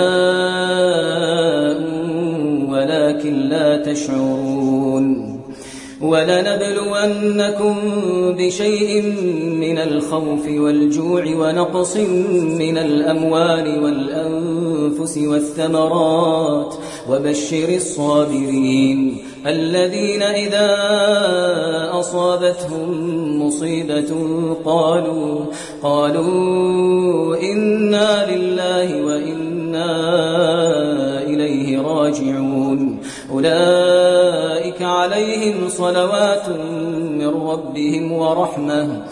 أحياء ولكن لا تشعرون ولنبلونكم بشيء من الخوف والجوع ونقص من الأموال والأنفس والثمرات وبشر الصابرين الذين إذا أصابتهم مصيبة قالوا قالوا إنا لله وإنا إليه راجعون أولئك عليهم صلوات من ربهم ورحمة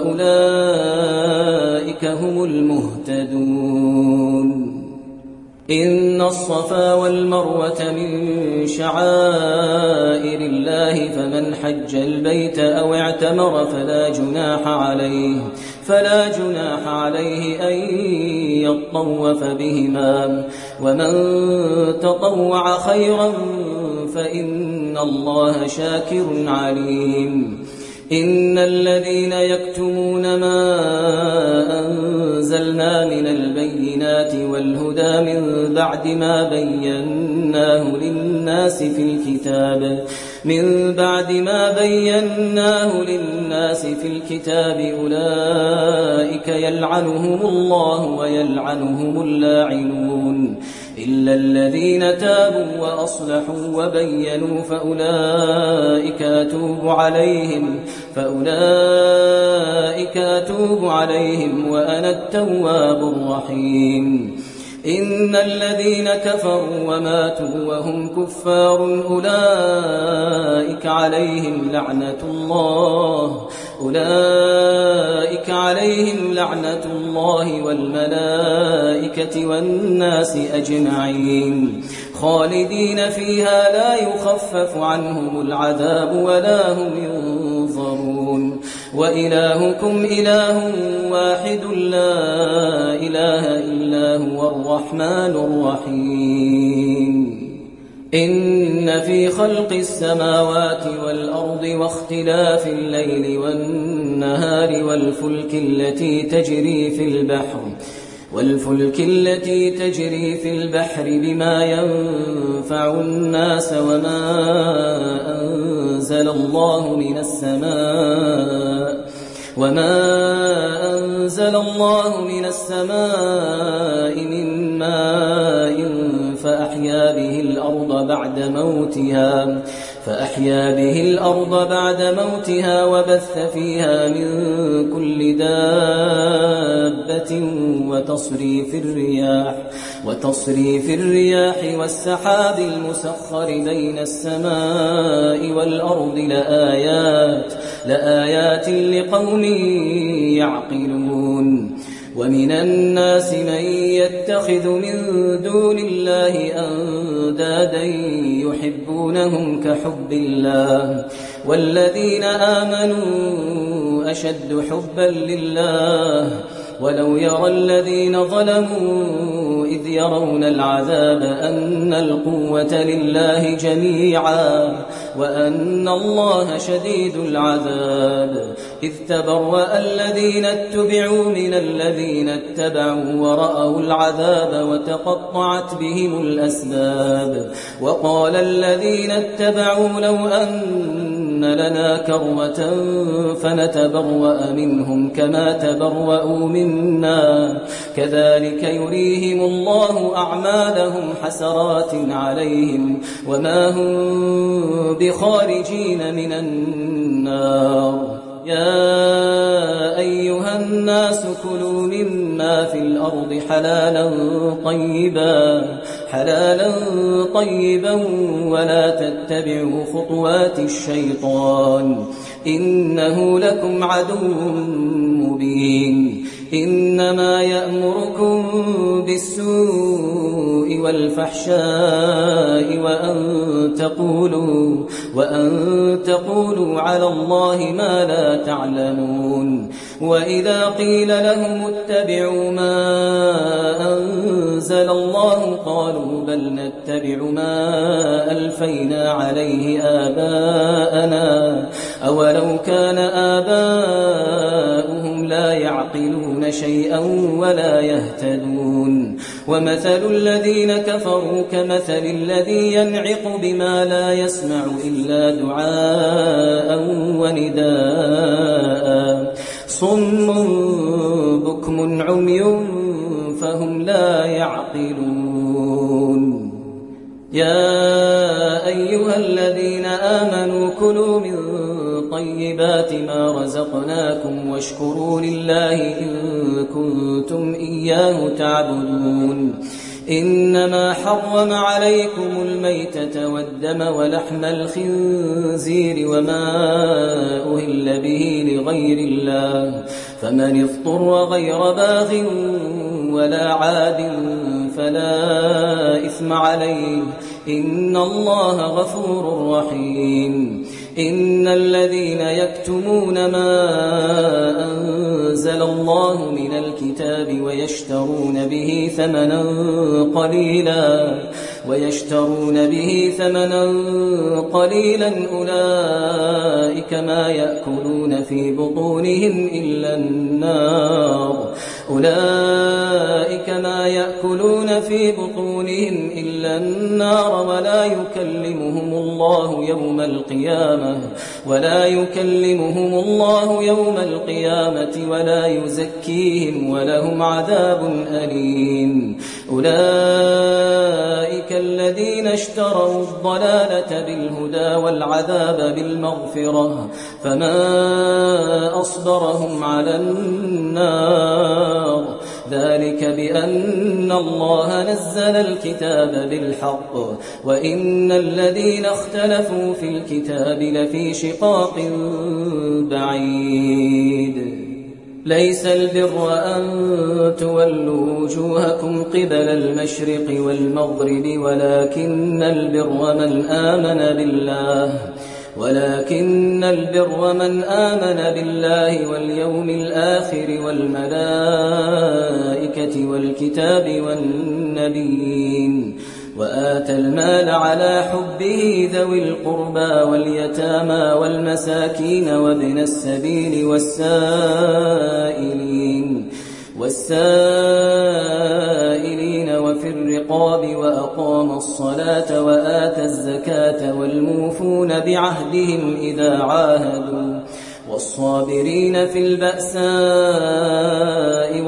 وأولئك هم المهتدون إن الصفا والمروة من شعائر الله فمن حج البيت أو اعتمر فلا جناح عليه فلا جناح عليه أن يطوف بهما ومن تطوع خيرا فإن الله شاكر عليم إن الذين يكتمون ما أنزلنا من البينات والهدى من بعد ما بيناه للناس في الكتاب من بعد ما بيناه للناس في الكتاب أولئك يلعنهم الله ويلعنهم اللاعنون إلا الذين تابوا وأصلحوا وبينوا فأولئك أتوب عليهم فأولئك أتوب عليهم وأنا التواب الرحيم إن الذين كفروا وماتوا وهم كفار أولئك عليهم لعنة الله أولئك عليهم لعنة الله والملائكة والناس أجمعين خالدين فيها لا يخفف عنهم العذاب ولا هم ينظرون وإلهكم إله واحد لا إله إلا هو الرحمن الرحيم إن في خلق السماوات والأرض واختلاف الليل والنهار والفلك التي تجري في البحر والفلك التي تجري في البحر بما ينفع الناس وما أنزل الله من السماء وما أنزل الله من السماء من ماء فأحيا به الأرض بعد موتها فأحيا به الأرض بعد موتها وبث فيها من كل دابة وتصريف الرياح وتصريف الرياح والسحاب المسخر بين السماء والأرض لآيات لآيات لقوم يعقلون ومن الناس من يتخذ من دون الله أندادا يحبونهم كحب الله والذين آمنوا أشد حبا لله ولو يرى الذين ظلموا إذ يرون العذاب أن القوة لله جميعا وأن الله شديد العذاب إذ تبرأ الذين اتبعوا من الذين اتبعوا ورأوا العذاب وتقطعت بهم الأسباب وقال الذين اتبعوا لو أن لنا كرة فنتبرأ منهم كما تبرأوا منا كذلك يريهم الله أعمالهم حسرات عليهم وما هم بخارجين من النار يا أيها الناس كلوا مما في الأرض حلالا طيبا حلالا طيبا ولا تتبعوا خطوات الشيطان إنه لكم عدو مبين إنما يأمركم بالسوء والفحشاء وأن تقولوا وأن تقولوا على الله ما لا تعلمون وإذا قيل لهم اتبعوا ما أنزل الله قالوا بل نتبع ما ألفينا عليه آباءنا أولو كان آباؤهم لا يعقلون شيئا ولا يهتدون ومثل الذين كفروا كمثل الذي ينعق بما لا يسمع إلا دعاء ونداء صم بكم عمي فهم لا يعقلون يا أيها الذين آمنوا كلوا من طيبات ما رزقناكم واشكروا لله إن كنتم إياه تعبدون إنما حرم عليكم الميتة والدم ولحم الخنزير وما أهل به لغير الله فمن اضطر غير باغ ولا عاد فلا إثم عليه إن الله غفور رحيم إن الذين يكتمون ما أنزل الله من الكتاب ويشترون به ثمنا قليلا ويشترون به ثمنا قليلا أولئك ما يأكلون في بطونهم إلا النار أولئك ما يأكلون في بطونهم إلا النار ولا يكلمهم الله يوم القيامة ولا يكلمهم الله يوم القيامة ولا يزكيهم ولهم عذاب أليم أولئك الذين اشتروا الضلالة بالهدى والعذاب بالمغفرة فما أصبرهم على النار ذلك بأن الله نزل الكتاب بالحق وإن الذين اختلفوا في الكتاب لفي شقاق بعيد ليس البر أن تولوا وجوهكم قبل المشرق والمغرب ولكن البر من آمن بالله ولكن البر من آمن بالله واليوم الآخر والملائكة والكتاب والنبيين وآتى المال على حبه ذوي القربى واليتامى والمساكين وابن السبيل والسائلين والسائلين وفي الرقاب وأقام الصلاة وآتى الزكاة والموفون بعهدهم إذا عاهدوا والصابرين في البأساء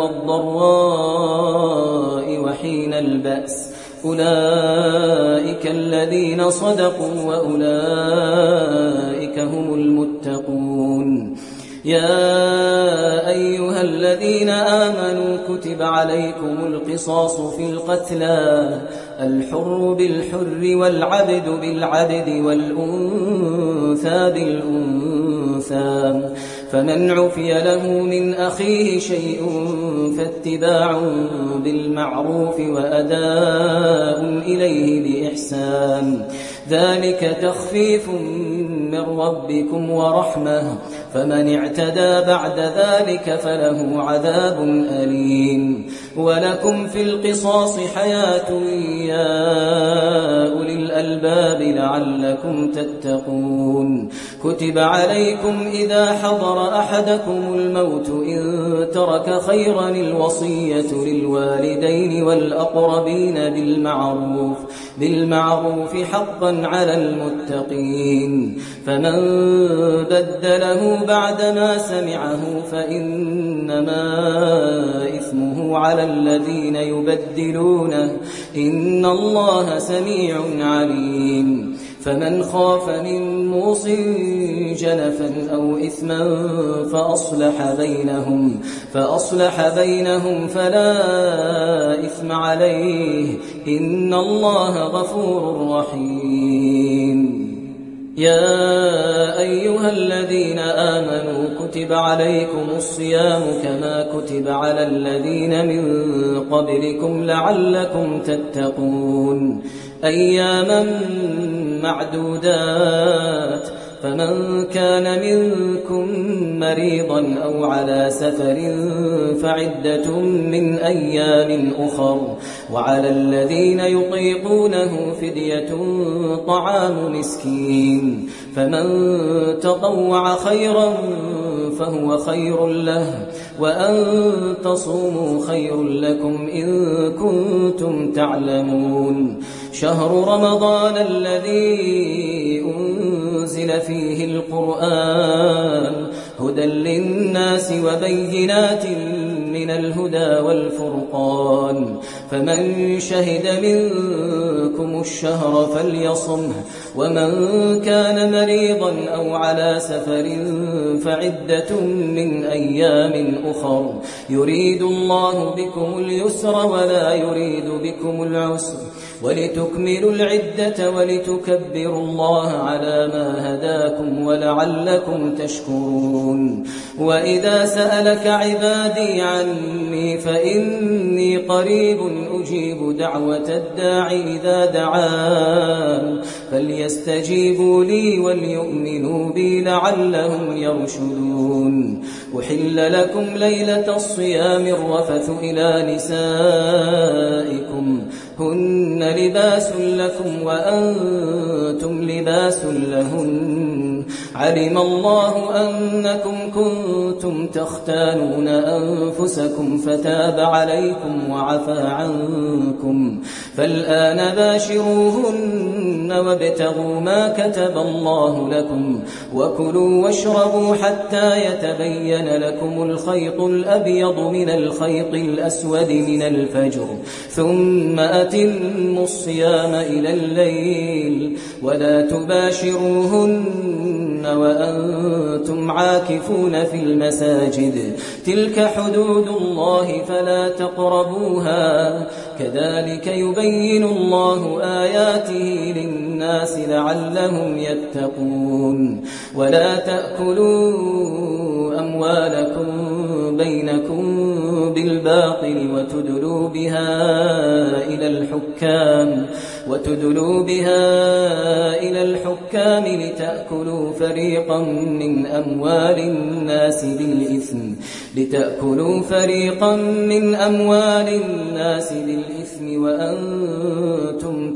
والضراء وحين البأس أولئك الذين صدقوا وأولئك هم المتقون يا أيها الذين آمنوا كتب عليكم القصاص في القتلى الحر بالحر والعبد بالعبد والأنثى بالأنثى فمن عفي له من أخيه شيء فاتباع بالمعروف وأداء إليه بإحسان ذلك تخفيف من ربكم ورحمة فمن اعتدى بعد ذلك فله عذاب أليم ولكم في القصاص حياة يا أولي الألباب لعلكم تتقون كتب عليكم إذا حضر أحدكم الموت إن ترك خيرا الوصية للوالدين والأقربين بالمعروف بالمعروف حقا على المتقين فمن بدله بعدما سمعه فإنما إثمه على الذين يبدلونه إن الله سميع عليم فمن خاف من موص جنفا أو إثما فأصلح بينهم, فأصلح بينهم فلا إثم عليه إن الله غفور رحيم. يا أيها الذين آمنوا كتب عليكم الصيام كما كتب على الذين من قبلكم لعلكم تتقون أياما معدودات فمن كان منكم مريضا أو على سفر فعدة من أيام أخر وعلى الذين يطيقونه فدية طعام مسكين فمن تطوع خيرا فهو خير له وأن تصوموا خير لكم إن كنتم تعلمون. شهر رمضان الذي أنزل فيه القرآن هدى للناس وبينات من الهدى والفرقان فمن شهد منكم الشهر فليصمه ومن كان مريضا أو على سفر فعدة من أيام أخر يريد الله بكم اليسر ولا يريد بكم العسر ولتكملوا العدة ولتكبروا الله على ما هداكم ولعلكم تشكرون. وإذا سألك عبادي عني فإني قريب أجيب دعوة الداع إذا دعان فليستجيبوا لي وليؤمنوا بي لعلهم يرشدون. أحل لكم ليلة الصيام الرفث إلى نسائكم هن لباس لكم وأنتم لباس لهن علم الله أنكم كنتم تختانون أنفسكم فتاب عليكم وعفى عنكم فالآن باشروهن وابتغوا ما كتب الله لكم وكلوا واشربوا حتى يتبين لكم الخيط الأبيض من الخيط الأسود من الفجر ثم أتموا الصيام إلى الليل ولا تباشروهن وأنتم عاكفون في المساجد تلك حدود الله فلا تقربوها كذلك يبين الله آياته للناس لعلهم يتقون. ولا تأكلوا أموالكم بينكم بالباطل وتدلوا بها إلى الحكام وتدلوا بها إلى الحكام لتأكلوا فريقا من أموال الناس بالإثم لتأكلوا فريقا من أموال الناس بالإثم وأنتم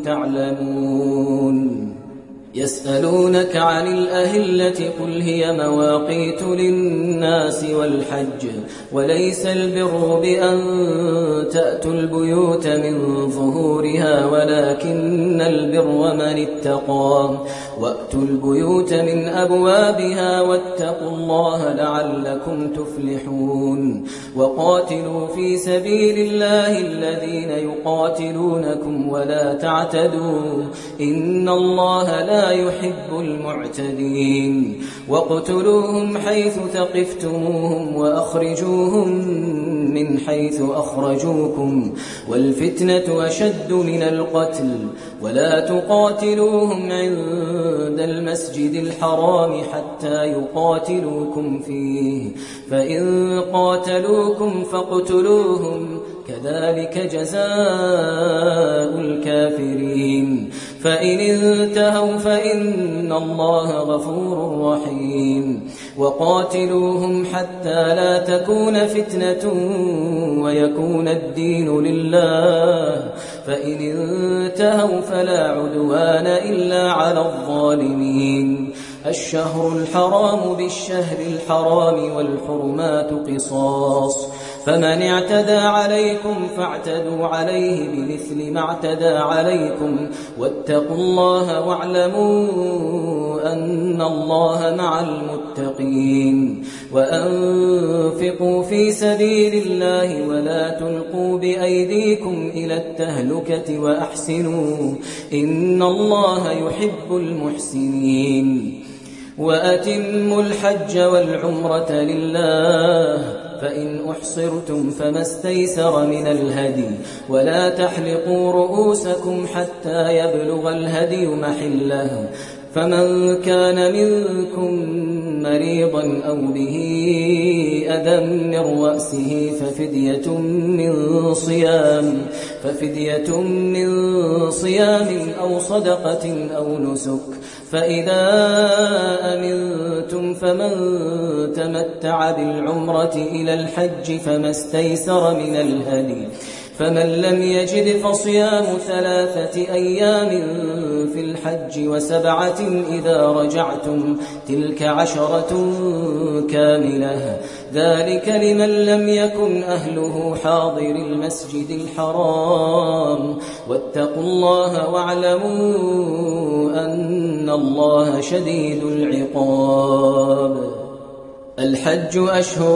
تعلمون. يسألونك عن الأهلة قل هي مواقيت للناس والحج وليس البر بأن تأتوا البيوت من ظهورها ولكن البر من اتقى وأتوا البيوت من أبوابها واتقوا الله لعلكم تفلحون. وقاتلوا في سبيل الله الذين يقاتلونكم ولا تعتدوا إن الله لا يحب المعتدين. واقتلوهم حيث ثقفتموهم وأخرجوهم من حيث أخرجوكم والفتنة أشد من القتل ولا تقاتلوهم عند المسجد الحرام حتى يقاتلوكم فيه فإن قاتلوكم فاقتلوهم كذلك جزاء الكافرين. فإن انتهوا فإن الله غفور رحيم. وقاتلوهم حتى لا تكون فتنة ويكون الدين لله فإن انتهوا فلا عدوان إلا على الظالمين. الشهر الحرام بالشهر الحرام والحرمات قصاص فمن اعتدى عليكم فاعتدوا عليه بمثل ما اعتدى عليكم واتقوا الله واعلموا أن الله مع المتقين وأنفقوا في سبيل الله ولا تلقوا بأيديكم إلى التهلكة وأحسنوا إن الله يحب المحسنين وأتموا الحج والعمرة لله فإن أحصرتم فما استيسر من الهدي ولا تحلقوا رؤوسكم حتى يبلغ الهدي محله فمن كان منكم مريضا أو به أذى من رأسه ففدية من صيام ففدية من صيام أو صدقة أو نسك فإذا أمنتم فمن تمتع بالعمرة إلى الحج فما استيسر من الهدي فمن لم يجد فصيام ثلاثة أيام في الحج وسبعة إذا رجعتم تلك عشرة كاملة ذلك لمن لم يكن أهله حاضر المسجد الحرام واتقوا الله واعلموا أن الله شديد العقاب الحج أشهر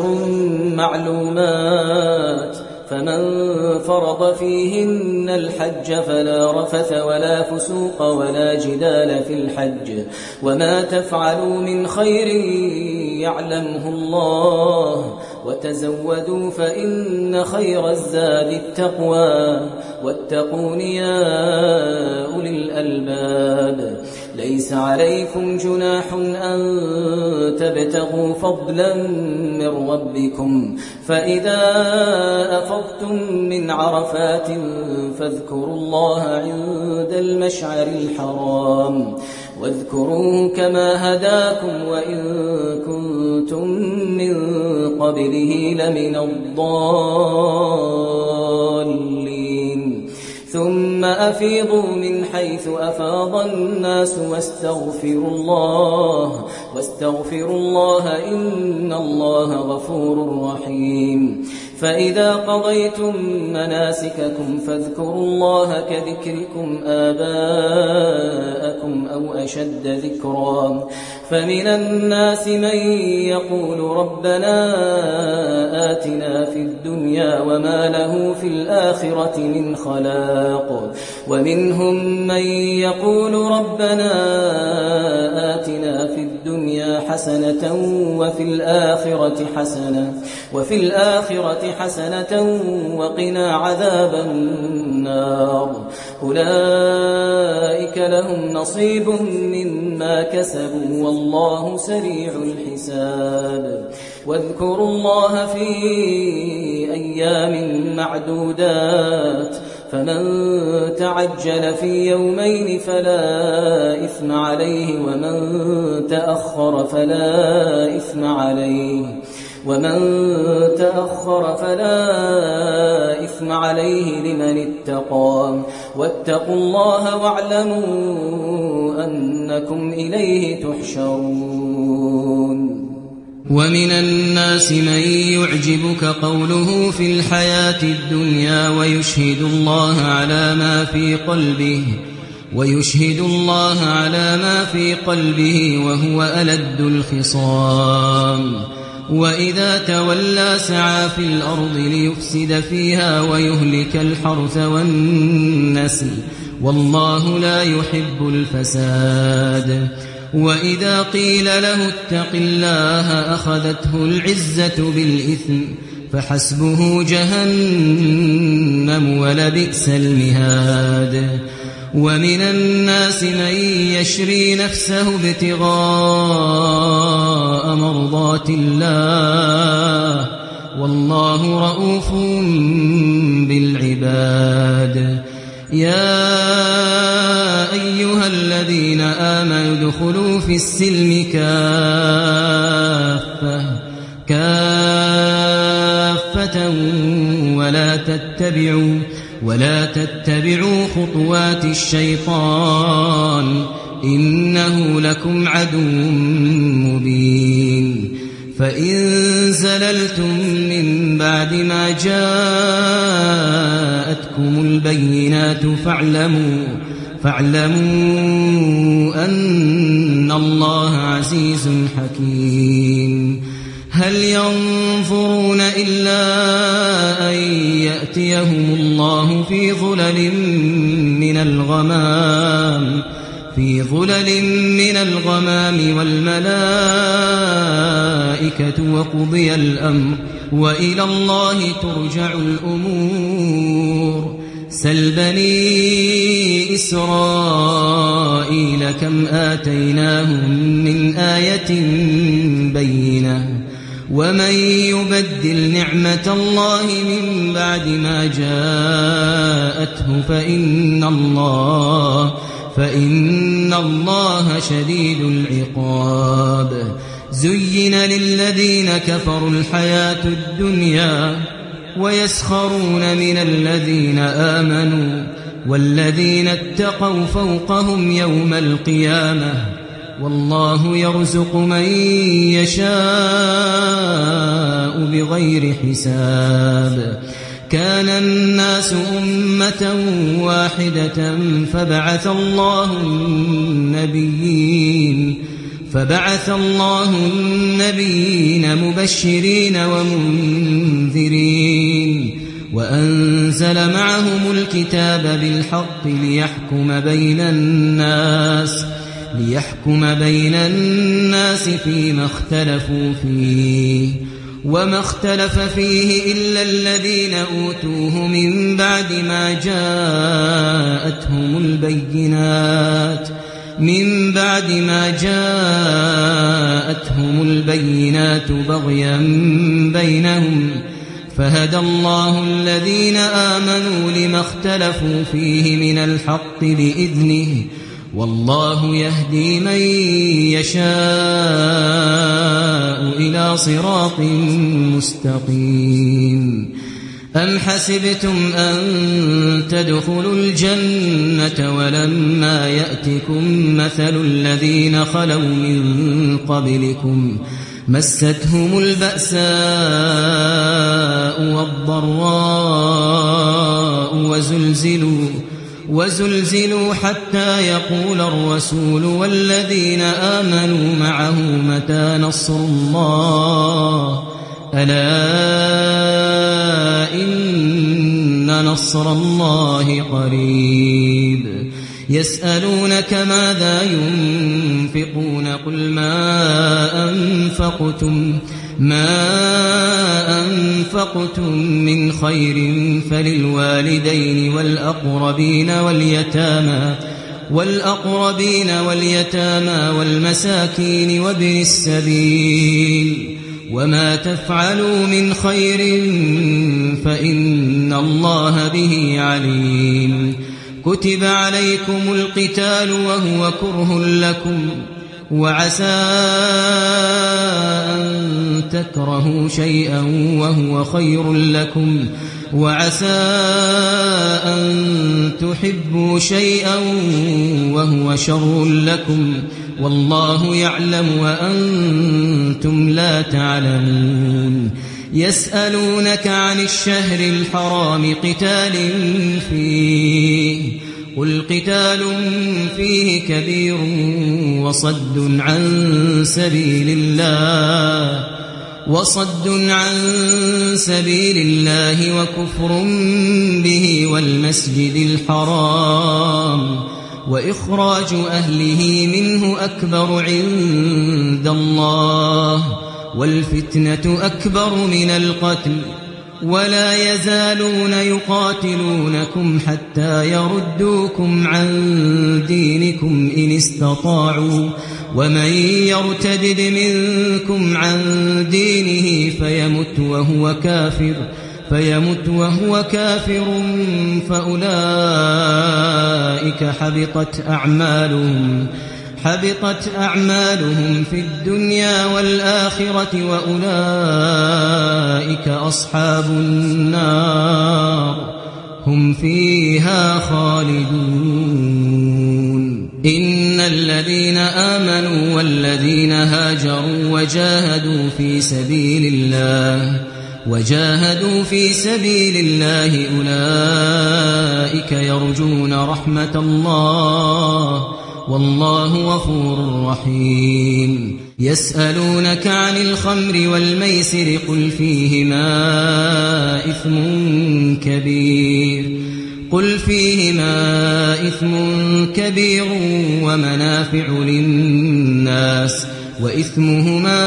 معلومات فمن فرض فيهن الحج فلا رفث ولا فسوق ولا جدال في الحج وما تفعلوا من خير يعلمه الله وتزودوا فإن خير الزاد التقوى واتقون يا أولي الألباب ليس عليكم جناح أن تبتغوا فضلا من ربكم فإذا أفضتم من عرفات فاذكروا الله عند المشعر الحرام واذكروه كما هداكم وإن كنتم من قبله لمن الضالين ثم أفيضوا من حيث أفاض الناس واستغفروا الله واستغفروا الله إن الله غفور رحيم فإذا قضيتم مناسككم فاذكروا الله كذكركم آباءكم أو أشد ذكرا فمن الناس من يقول ربنا آتنا في الدنيا وما له في الآخرة من خلاق ومنهم من يقول ربنا آتنا في الدنيا حسنة وفي الآخرة حسنة وفي الآخرة حسنة وقنا عذاب النار أولئك لهم نصيب مما كسبوا والله سريع الحساب واذكروا الله في أيام معدودات فمن تعجل في يومين فلا إثم عليه ومن تأخر فلا إثم عليه ومن تأخر فلا إثم عليه لمن اتقى واتقوا الله واعلموا أنكم إليه تحشرون ومن الناس من يعجبك قوله في الحياة الدنيا ويشهد الله على ما في قلبه ويشهد الله على ما في قلبه وهو ألد الخصام وإذا تولى سعى في الأرض ليفسد فيها ويهلك الحرث والنسل والله لا يحب الفساد وإذا قيل له اتق الله أخذته العزة بالإثم فحسبه جهنم ولبئس المهاد ومن الناس من يشري نفسه ابتغاء مرضات الله والله رؤوف بالعباد يا أيها الذين آمنوا ادخلوا في السلم كافة كافة ولا تتبعوا ولا تتبعوا خطوات الشيطان إنه لكم عدو مبين فإن زللتم من بعد ما جاءتكم البينات فاعلموا فاعلموا أن الله عزيز حكيم. هل ينظرون إلا أن يأتيهم الله في ظلل من الغمام في ظلل من الغمام والملائكة وقضي الأمر وإلى الله ترجع الأمور. سل بني إسرائيل كم آتيناهم من آية بينة ومن يبدل نعمة الله من بعد ما جاءته فإن الله فإن الله شديد العقاب. زين للذين كفروا الحياة الدنيا ويسخرون من الذين آمنوا والذين اتقوا فوقهم يوم القيامة والله يرزق من يشاء بغير حساب. كان الناس أمة واحدة فبعث الله النبيين فبعث الله النبيين مبشرين ومنذرين وأنزل معهم الكتاب بالحق ليحكم بين الناس ليحكم بين الناس فيما اختلفوا فيه وما اختلف فيه إلا الذين أوتوه من بعد ما جاءتهم البينات من بعد ما جاءتهم البينات بغيا بينهم فهدى الله الذين آمنوا لما اختلفوا فيه من الحق بإذنه والله يهدي من يشاء إلى صراط مستقيم. أم حسبتم أن تدخلوا الجنة ولما يأتكم مثل الذين خلوا من قبلكم مستهم البأساء والضراء وزلزلوا وزلزلوا حتى يقول الرسول والذين آمنوا معه متى نصر الله ألا إن نصر الله قريب. يسألونك ماذا ينفقون قل ما أنفقتم ما أنفقتم من خير فللوالدين والأقربين واليتامى والأقربين واليتامى والمساكين وابن السبيل وما تفعلوا من خير فإن الله به عليم. كتب عليكم القتال وهو كره لكم وعسى أن تكرهوا شيئا وهو خير لكم وعسى أن تحبوا شيئا وهو شر لكم والله يعلم وأنتم لا تعلمون. يسألونك عن الشهر الحرام قتال فيه قل قتال فيه كبير وصد عن سبيل الله وصد عن سبيل الله وكفر به والمسجد الحرام وإخراج أهله منه أكبر عند الله والفتنة أكبر من القتل ولا يزالون يقاتلونكم حتى يردوكم عن دينكم إن استطاعوا ومن يرتدد منكم عن دينه فيمت وهو كافر فيمت وهو كافر فأولئك حبطت أعمالهم حبطت أعمالهم في الدنيا والآخرة وأولئك أصحاب النار هم فيها خالدون. إن الذين آمنوا والذين هاجروا وجاهدوا في سبيل الله وجاهدوا في سبيل الله أولئك يرجون رحمة الله والله غفور رحيم يسألونك عن الخمر والميسر قل فيهما إثم كبير قل فيهما إثم كبير ومنافع للناس وإثمهما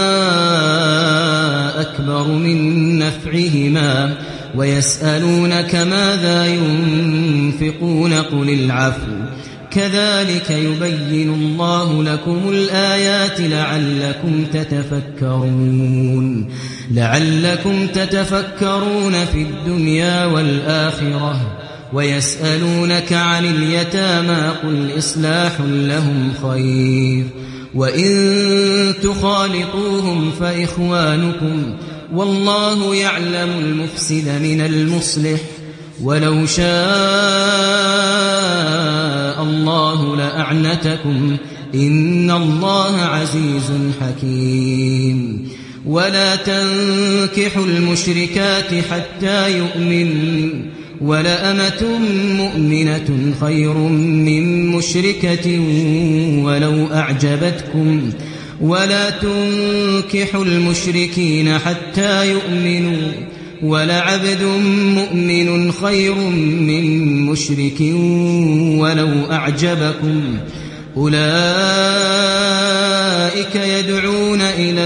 أكبر من نفعهما ويسألونك ماذا ينفقون قل العفو كذلك يبين الله لكم الآيات لعلكم تتفكرون لعلكم تتفكرون في الدنيا والآخرة ويسألونك عن اليتامى قل إصلاح لهم خير وإن تخالطوهم فإخوانكم والله يعلم المفسد من المصلح ولو شاء الله لأعنتكم إن الله عزيز حكيم ولا تنكحوا المشركات حتى يؤمنوا ولأمة مؤمنة خير من مشركة ولو أعجبتكم ولا تنكحوا المشركين حتى يؤمنوا ولعبد مؤمن خير من مشرك ولو أعجبكم أولئك يدعون إلى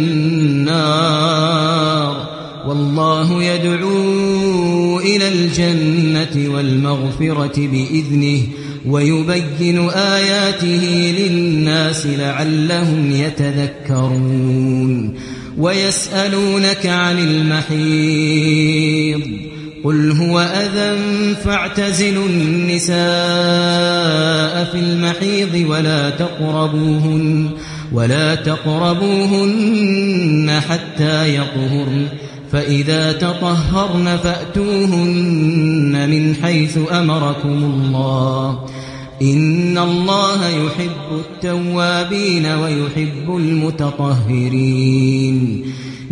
النار والله يدعو إلى الجنة والمغفرة بإذنه ويبين آياته للناس لعلهم يتذكرون ويسألونك عن المحيض قل هو أذى فاعتزلوا النساء في المحيض ولا تقربوهن ولا تقربوهن حتى يطهرن فإذا تطهرن فأتوهن من حيث أمركم الله إن الله يحب التوابين ويحب المتطهرين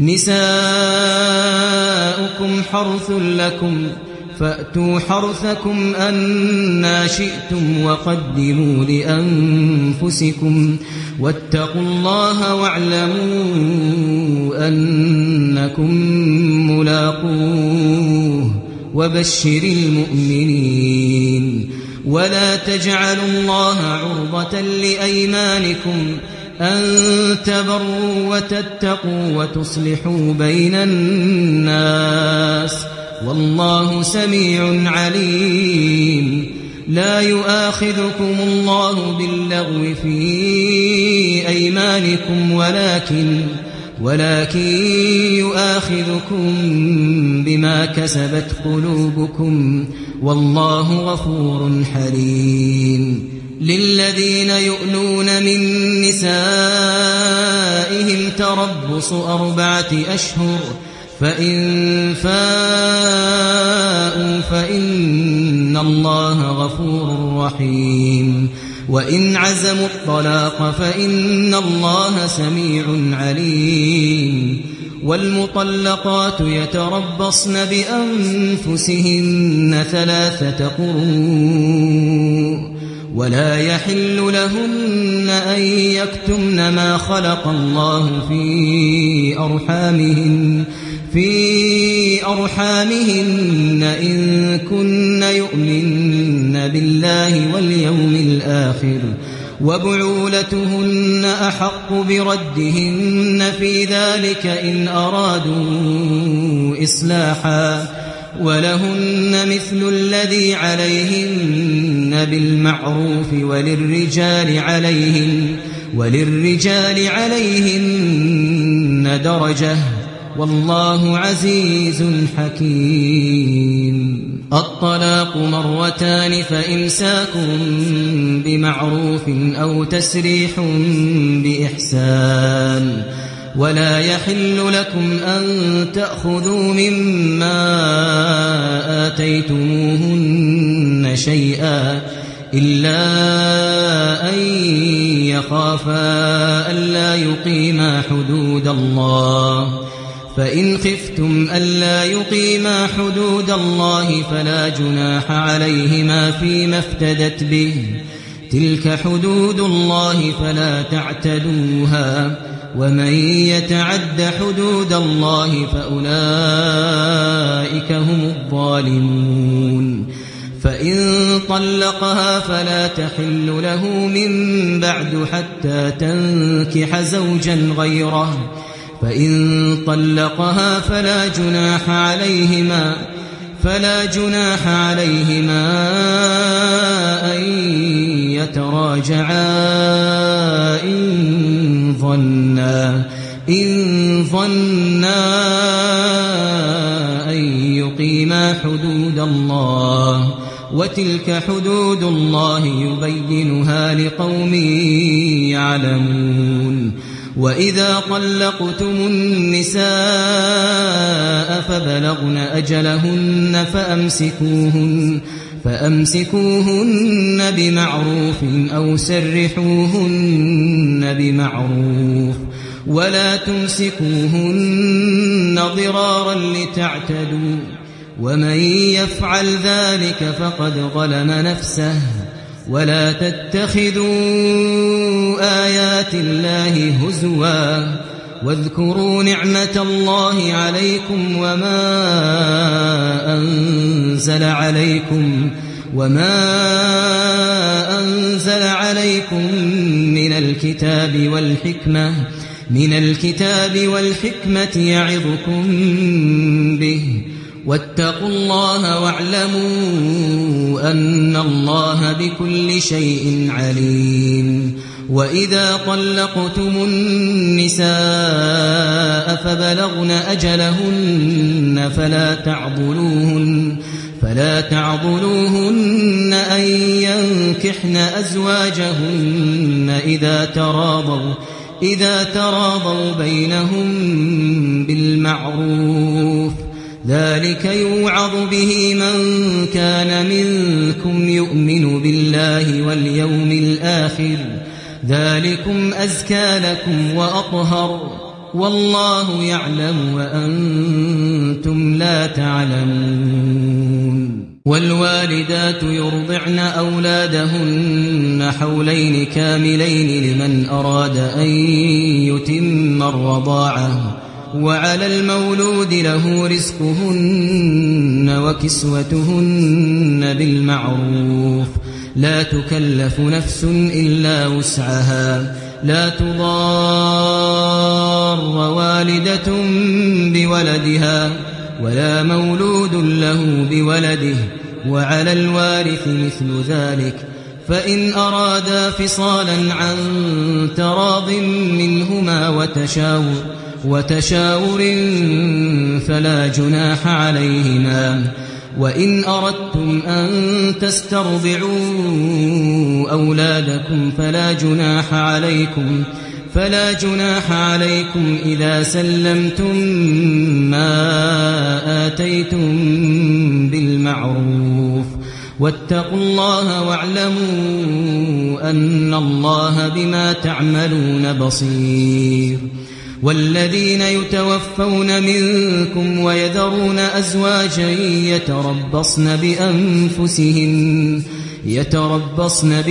نساؤكم حرث لكم فأتوا حرثكم أنى شئتم وقدموا لأنفسكم واتقوا الله واعلموا أنكم ملاقوه وبشر المؤمنين ولا تجعلوا الله عرضة لأيمانكم أن تبروا وتتقوا وتصلحوا بين الناس والله سميع عليم لا يؤاخذكم الله باللغو في أيمانكم ولكن ولكن يؤاخذكم بما كسبت قلوبكم والله غفور حليم للذين يؤلون من نسائهم تربص أربعة أشهر فإن فاءوا فإن الله غفور رحيم وإن عزموا الطلاق فإن الله سميع عليم والمطلقات يتربصن بأنفسهن ثلاثة قروء ولا يحل لهن أن يكتمن ما خلق الله في أرحامهن في أرحامهن إن كن يؤمن بالله واليوم الآخر وبعولتهن أحق بردهن في ذلك إن أرادوا إصلاحا ولهن مثل الذي عليهن بالمعروف وللرجال عليهن وللرجال عليهن درجة والله عزيز حكيم الطلاق مرتان فإمساك بمعروف أو تسريح بإحسان ولا يحل لكم أن تأخذوا مما آتيتموهن شيئا إلا أن يخافا ألا يقيما حدود الله فإن خفتم ألا يقيما حدود الله فلا جناح عليهما فيما افتدت به تلك حدود الله فلا تعتدوها ومن يتعد حدود الله فأولئك هم الظالمون فإن طلقها فلا تحل له من بعد حتى تنكح زوجا غيره فإن طلقها فلا جناح عليهما فلا جناح عليهما أن يتراجعا إن ظنا إن ظنا أن يقيما حدود الله وتلك حدود الله يبينها لقوم يعلمون وإذا طلقتم النساء فبلغن أجلهن فأمسكوهن فأمسكوهن بمعروف أو سرحوهن بمعروف ولا تمسكوهن ضرارا لتعتدوا ومن يفعل ذلك فقد ظلم نفسه ولا تتخذوا آيات الله هزوا واذكروا نعمة الله عليكم وما أنزل عليكم وما أنزل عليكم من الكتاب والحكمة من الكتاب والحكمة يعظكم به واتقوا الله واعلموا أن الله بكل شيء عليم وإذا طلقتم النساء فبلغن أجلهن فلا تعضلوهن فلا تعضلوهن أن ينكحن أزواجهن إذا تراضوا إذا تراضوا بينهم بالمعروف ذلك يوعظ به من كان منكم يؤمن بالله واليوم الآخر ذلكم أزكى لكم وأطهر والله يعلم وأنتم لا تعلمون والوالدات يرضعن أولادهن حولين كاملين لمن أراد أن يتم الرضاعة وعلى المولود له رزقهن وكسوتهن بالمعروف لا تكلف نفس إلا وسعها لا تضار والدة بولدها ولا مولود له بولده وعلى الوارث مثل ذلك فإن أرادا فصالا عن تراض منهما وتشاور وتشاور فلا جناح عليهما وإن أردتم أن تسترضعوا أولادكم فلا جناح عليكم فلا جناح عليكم إذا سلمتم ما آتيتم بالمعروف واتقوا الله واعلموا أن الله بما تعملون بصير والذين يتوفون منكم ويذرون أزواجا يتربصن بأنفسهن يتربصن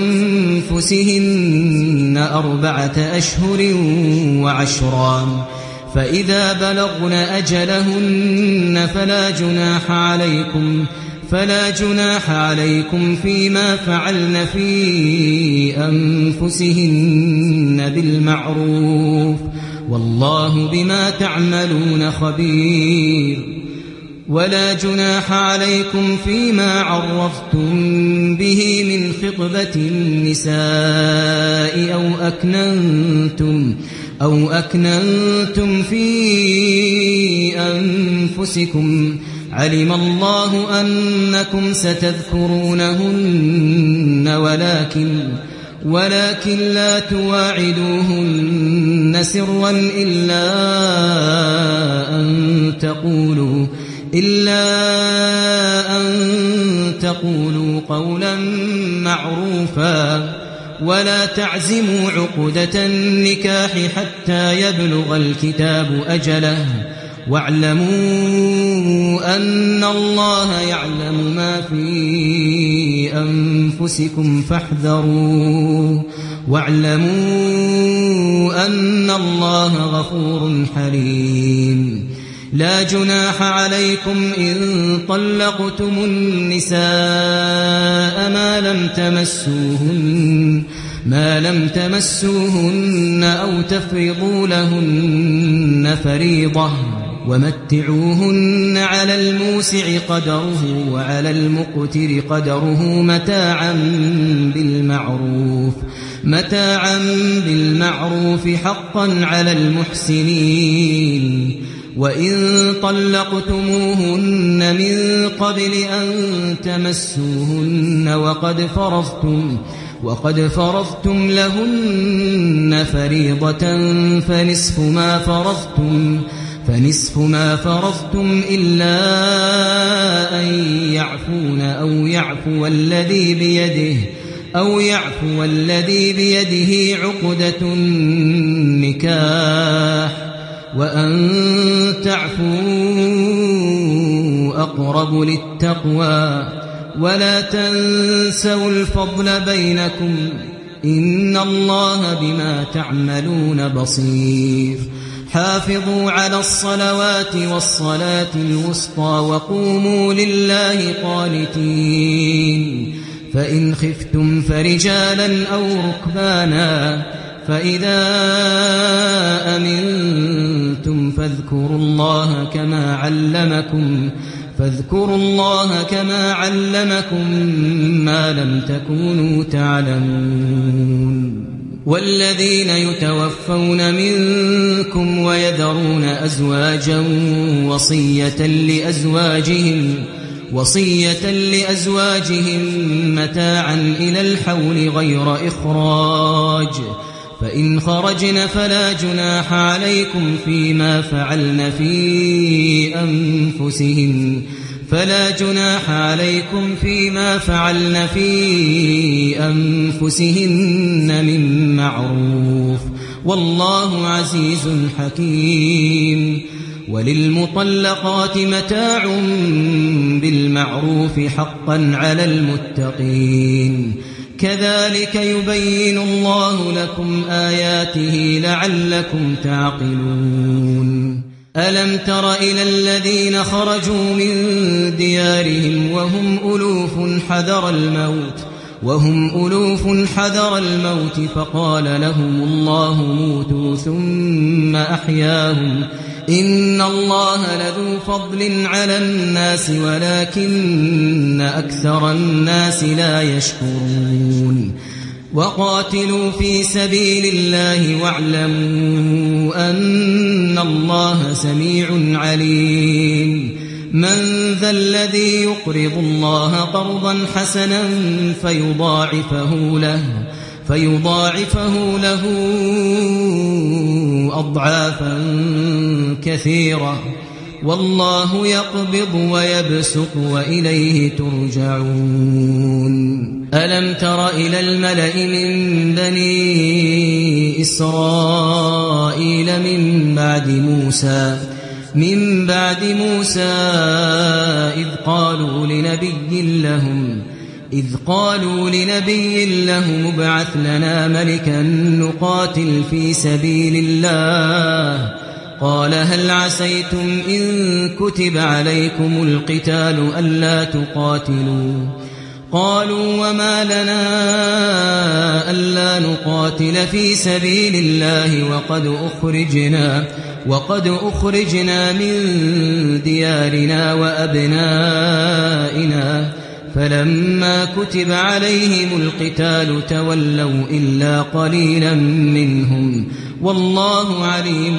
بأنفسهن أربعة أشهر وعشرا فإذا بلغن أجلهن فلا جناح عليكم فلا جناح عليكم فيما فعلن في أنفسهن بالمعروف والله بما تعملون خبير ولا جناح عليكم فيما عرفتم به من خطبة النساء أو أكننتم أو أكننتم في أنفسكم علم الله أنكم ستذكرونهن ولكن ولكن لا تواعدوهن سرا إلا أن تقولوا إلا أن تقولوا قولا معروفا ولا تعزموا عقدة النكاح حتى يبلغ الكتاب أجله واعلموا أن الله يعلم ما في أنفسكم فاحذروه واعلموا أن الله غفور حليم لا جناح عليكم إن طلقتم النساء ما لم تمسوهن ما لم تمسوهن أو تفرضوا لهن فريضة ومتعوهن على الموسع قدره وعلى المقتر قدره متاعا بالمعروف متاعا بالمعروف حقا على المحسنين وإن طلقتموهن من قبل أن تمسوهن وقد فرضتم وقد فرضتم لهن فريضة فنصف ما فرضتم فنصف ما فرضتم إلا أن يعفون أو يعفو الذي بيده أو يعفو الذي بيده عقدة النكاح وأن تعفوا أقرب للتقوى ولا تنسوا الفضل بينكم إن الله بما تعملون بصير حافظوا على الصلوات والصلاة الوسطى وقوموا لله قانتين فإن خفتم فرجالا أو ركبانا فإذا أمنتم فاذكروا الله كما علمكم فاذكروا الله كما علمكم ما لم تكونوا تعلمون والذين يتوفون منكم ويذرون أزواجا وصية لأزواجهم وصية لأزواجهم متاعا إلى الحول غير إخراج فإن خرجن فلا جناح عليكم فيما فعلن في أنفسهن فلا جناح عليكم فيما فعلن في أنفسهن من معروف والله عزيز حكيم وللمطلقات متاع بالمعروف حقا على المتقين كذلك يبين الله لكم آياته لعلكم تعقلون ألم تر إلى الذين خرجوا من ديارهم وهم ألوف حذر الموت وهم ألوف حذر الموت فقال لهم الله موتوا ثم أحياهم إن الله لذو فضل على الناس ولكن أكثر الناس لا يشكرون وقاتلوا في سبيل الله واعلموا أن الله سميع عليم من ذا الذي يقرض الله قرضا حسنا فيضاعفه له فيضاعفه له أضعافا كثيرة والله يقبض ويبسط وإليه ترجعون ألم تر إلى الملأ من بني إسرائيل من بعد موسى من بعد موسى إذ قالوا لنبي لهم إذ قالوا لنبي لهم ابعث لنا ملكا نقاتل في سبيل الله قال هل عسيتم إن كتب عليكم القتال ألا تقاتلوا قالوا وما لنا ألا نقاتل في سبيل الله وقد أخرجنا وقد أخرجنا من ديارنا وأبنائنا فلما كتب عليهم القتال تولوا إلا قليلا منهم والله عليم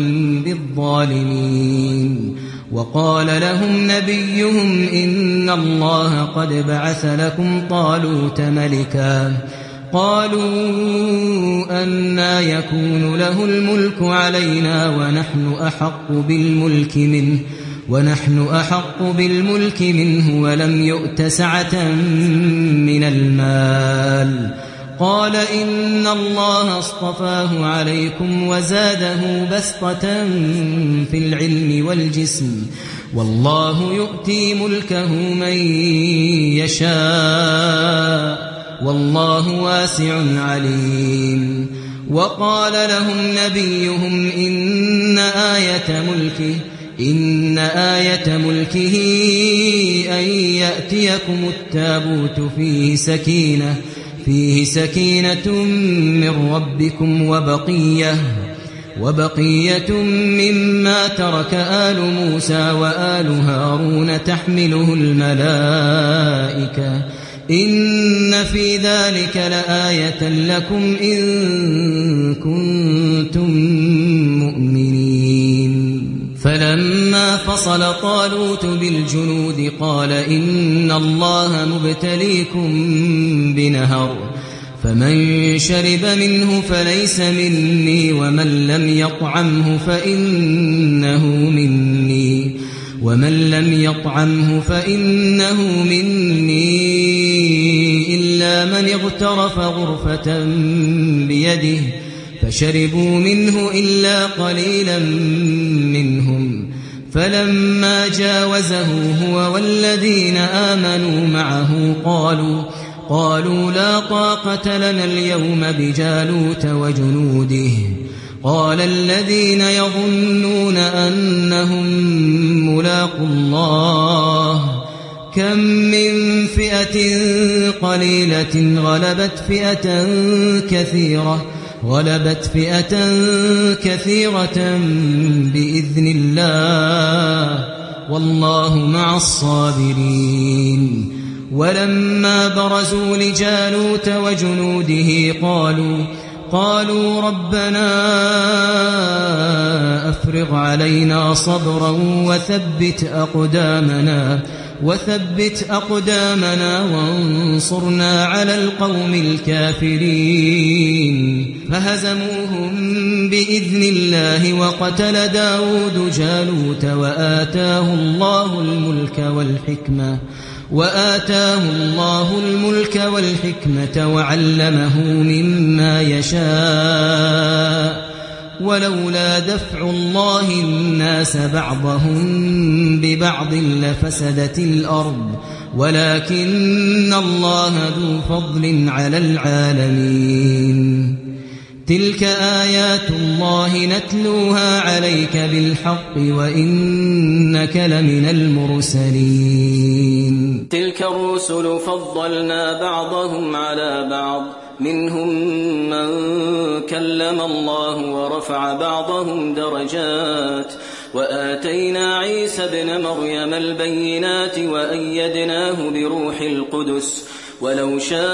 بالظالمين وقال لهم نبيهم إن الله قد بعث لكم طالوت ملكا قالوا أنى يكون له الملك علينا ونحن أحق بالملك منه ونحن أحق بالملك منه ولم يؤت سعة من المال قال إن الله اصطفاه عليكم وزاده بسطة في العلم والجسم والله يؤتي ملكه من يشاء والله واسع عليم وقال لهم نبيهم إن آية ملكه إن آية ملكه أن يأتيكم التابوت فيه سكينة فيه سكينة من ربكم وبقية وبقية مما ترك آل موسى وآل هارون تحمله الملائكة إن في ذلك لآية لكم إن كنتم مؤمنين فلما فصل طالوت بالجنود قال إن الله مبتليكم بنهر فمن شرب منه فليس مني ومن لم يطعمه فإنه مني ومن لم يطعمه فإنه مني إلا من اغترف غرفة بيده فشربوا منه إلا قليلا منهم فلما جاوزه هو والذين آمنوا معه قالوا قالوا لا طاقة لنا اليوم بجالوت وجنوده قال الذين يظنون أنهم ملاقوا الله كم من فئة قليلة غلبت فئة كثيرة غلبت فئة كثيرة بإذن الله والله مع الصابرين ولما برزوا لجالوت وجنوده قالوا قالوا ربنا أفرغ علينا صبرا وثبت أقدامنا وثبت أقدامنا وانصرنا على القوم الكافرين فهزموهم بإذن الله وقتل داود جالوت وآتاه الله الملك والحكمة وآتاه الله الملك والحكمة وعلمه مما يشاء ولولا دفع الله الناس بعضهم ببعض لفسدت الأرض ولكن الله ذو فضل على العالمين تلك آيات الله نتلوها عليك بالحق وإنك لمن المرسلين تلك الرسل فضلنا بعضهم على بعض منهم من كلم الله ورفع بعضهم درجات وآتينا عيسى ابن مريم البينات وأيدناه بروح القدس ولو شاء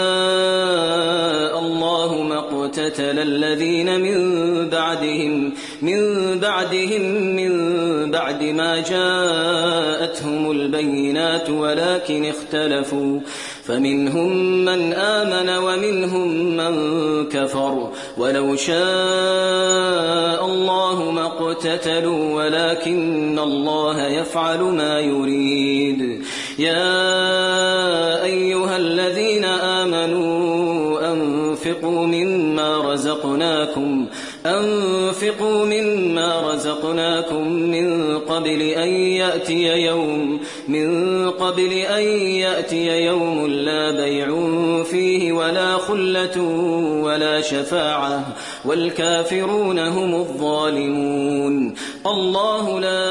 الله ما اقتتل الذين من بعدهم من بعدهم من بعد ما جاءتهم البينات ولكن اختلفوا فمنهم من آمن ومنهم من كفر ولو شاء الله ما اقتتلوا ولكن الله يفعل ما يريد يا أيها الذين آمنوا أنفقوا مما رزقناكم أنفقوا مما رزقناكم من قبل أن يأتي يوم من قبل أن يأتي يوم لا بيع فيه ولا خلة ولا شفاعة والكافرون هم الظالمون الله لا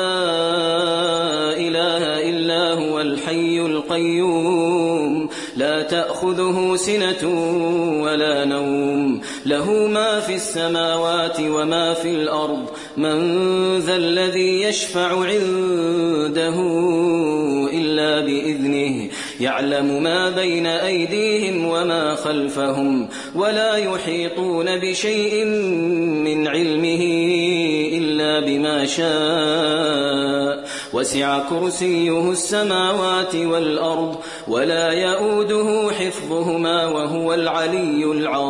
إله إلا هو الحي القيوم لا تأخذه سنة ولا نوم له ما في السماوات وما في الأرض من ذا الذي يشفع عنده إلا بإذنه يعلم ما بين أيديهم وما خلفهم ولا يحيطون بشيء من علمه إلا بما شاء وسع كرسيه السماوات والأرض ولا يؤوده حفظهما وهو العلي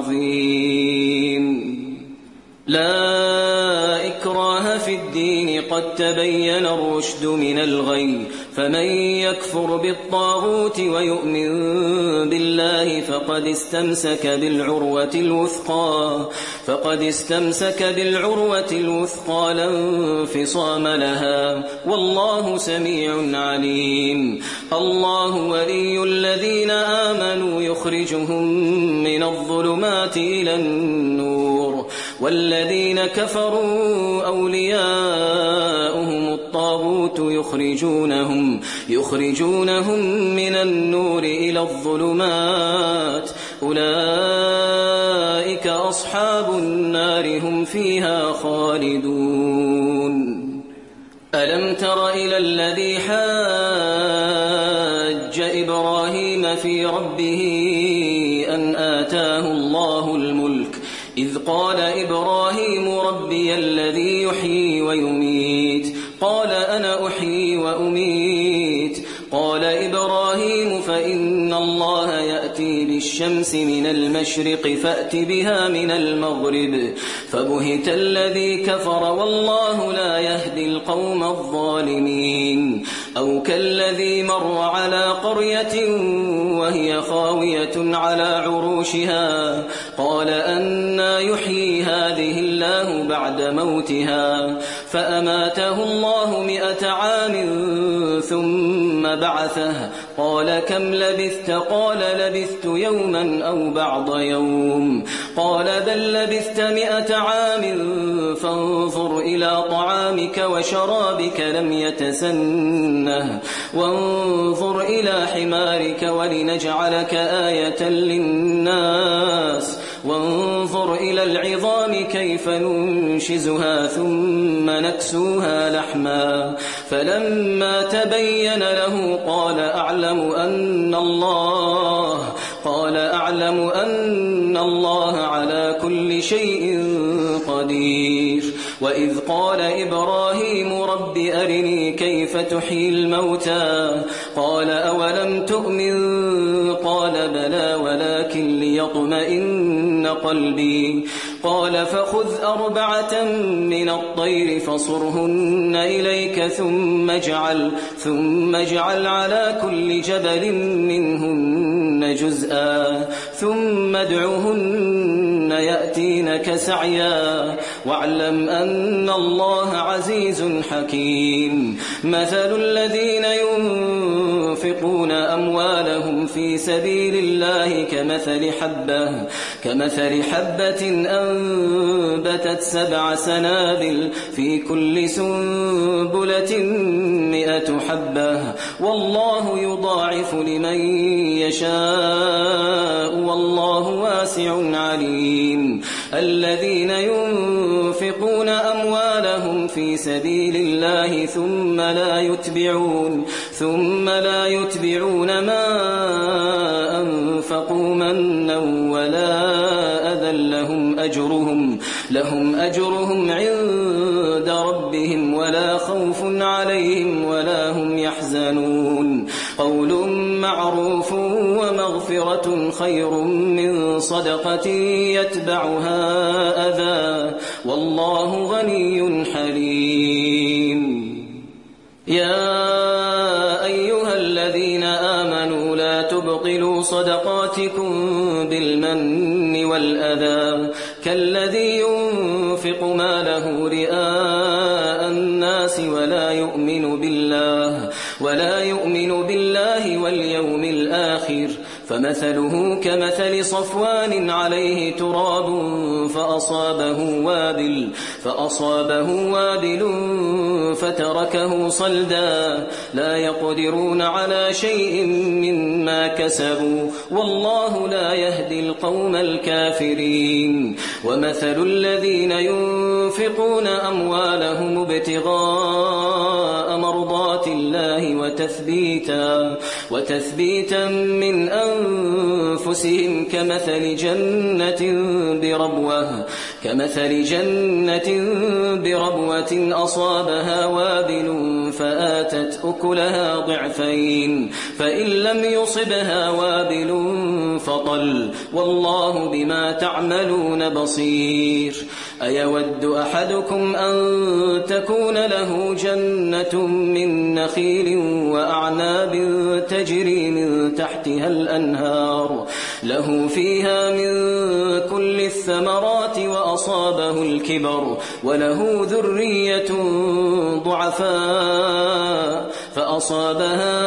العظيم لا إكراه في الدين قد تبين الرشد من الغي فمن يكفر بالطاغوت ويؤمن بالله فقد استمسك بالعروة الوثقى فقد استمسك بالعروة الوثقى لا انفصام لها والله سميع عليم. الله ولي الذين آمنوا يخرجهم من الظلمات إلى النور والذين كفروا أولياؤهم الطاغوت يخرجونهم يخرجونهم من النور إلى الظلمات أولئك أصحاب النار هم فيها خالدون. ألم تر إلى الذي حاج إبراهيم في ربه أن آتاه الله الملك إذ قال إبراهيم ربي الذي يحيي ويميت قال أنا أحيي وأميت قال إبراهيم فإن الله يأتي بالشمس من المشرق فأت بها من المغرب فبهت الذي كفر والله لا يهدي القوم الظالمين. أو كالذي مر على قرية وهي خاوية على عروشها قال أنى يحيي هذه الله بعد موتها فأماته الله مئة عام ثم بعثه قال كم لبثت قال لبثت يوما أو بعض يوم قال بل لبثت مئة عام فانظر إلى طعامك وشرابك لم يتسنه وانظر إلى حمارك ولنجعلك آية للناس وانظر إلى العظام كيف ننشزها ثم نكسوها لحما فلما تبين له قال أعلم أن الله قال أعلم أن الله على كل شيء قدير. وإذ قال إبراهيم رب أرني كيف تحيي الموتى قال أولم تؤمن قال بلى ولكن ليطمئن قلبي قال فخذ أربعة من الطير فصرهن إليك ثم اجعل ثم اجعل على كل جبل منهن جزءا ثم ادعهن يأتينك سعيا واعلم أن الله عزيز حكيم. مثل الذين ينفقون أموالهم في سبيل الله كمثل حبة كمثل حبة أنبتت سبع سنابل في كل سنبلة مئة حبة والله يضاعف لمن يشاء والله واسع عليم. الذين ينفقون أموالهم في سبيل الله ثم لا يتبعون ثم لا يتبعون ما أنفقوا منا ولا أذى لهم أجرهم لهم أجرهم عند ربهم ولا خوف عليهم ولا هم يحزنون. قول معروف ومغفرة خير من صدقة يتبعها أذى والله غني حليم. يا أيها الذين آمنوا لا تبطلوا صدقاتكم بالمن والأذى كالذي ينفق ماله رئاء الناس ولا يؤمن بالله ولا يؤمن بالله واليوم الآخر فمثله كمثل صفوان عليه تراب فأصابه وابل فأصابه وابل فتركه صلدا لا يقدرون على شيء مما كسبوا والله لا يهدي القوم الكافرين. ومثل الذين ينفقون أموالهم ابتغاء مرضات الله وتثبيتا وتثبيتا من أنفسهم كمثل جنة بربوة كمثل جنة بربوة أصابها وابل فآتت أكلها ضعفين فإن لم يصبها وابل فطل والله بما تعملون بصير. أيود أحدكم أن تكون له جنة من نخيل وأعناب تجري من تحتها الأنهار له فيها من كل الثمرات وأصابه الكبر وله ذرية ضعفاء فأصابها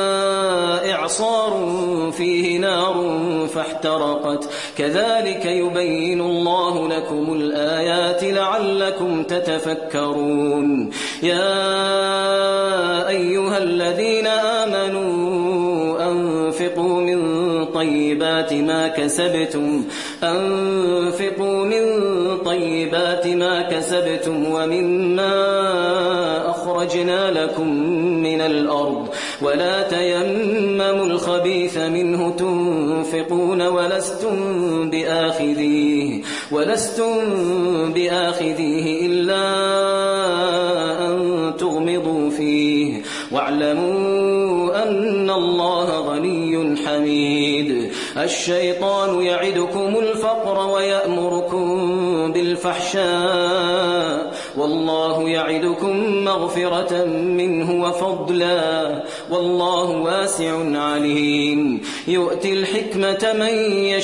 إعصار فيه نار فاحترقت كذلك يبين الله لكم الآيات لعلكم تتفكرون يا أيها الذين آمنوا أنفقوا من طيبات ما كسبتم أنفقوا من طيبات ما كسبتم ومما أخرجنا لكم من الأرض ولا تيمموا الخبيث منه تنفقون ولستم بآخذيه ولستم بآخذيه إلا أن تغمضوا فيه واعلموا أن الله غني حميد الشيطان يعدكم الفقر ويأمركم بالفحشاء والله يعدكم مغفرة منه وفضلا والله واسع عليم يؤتي الحكمة من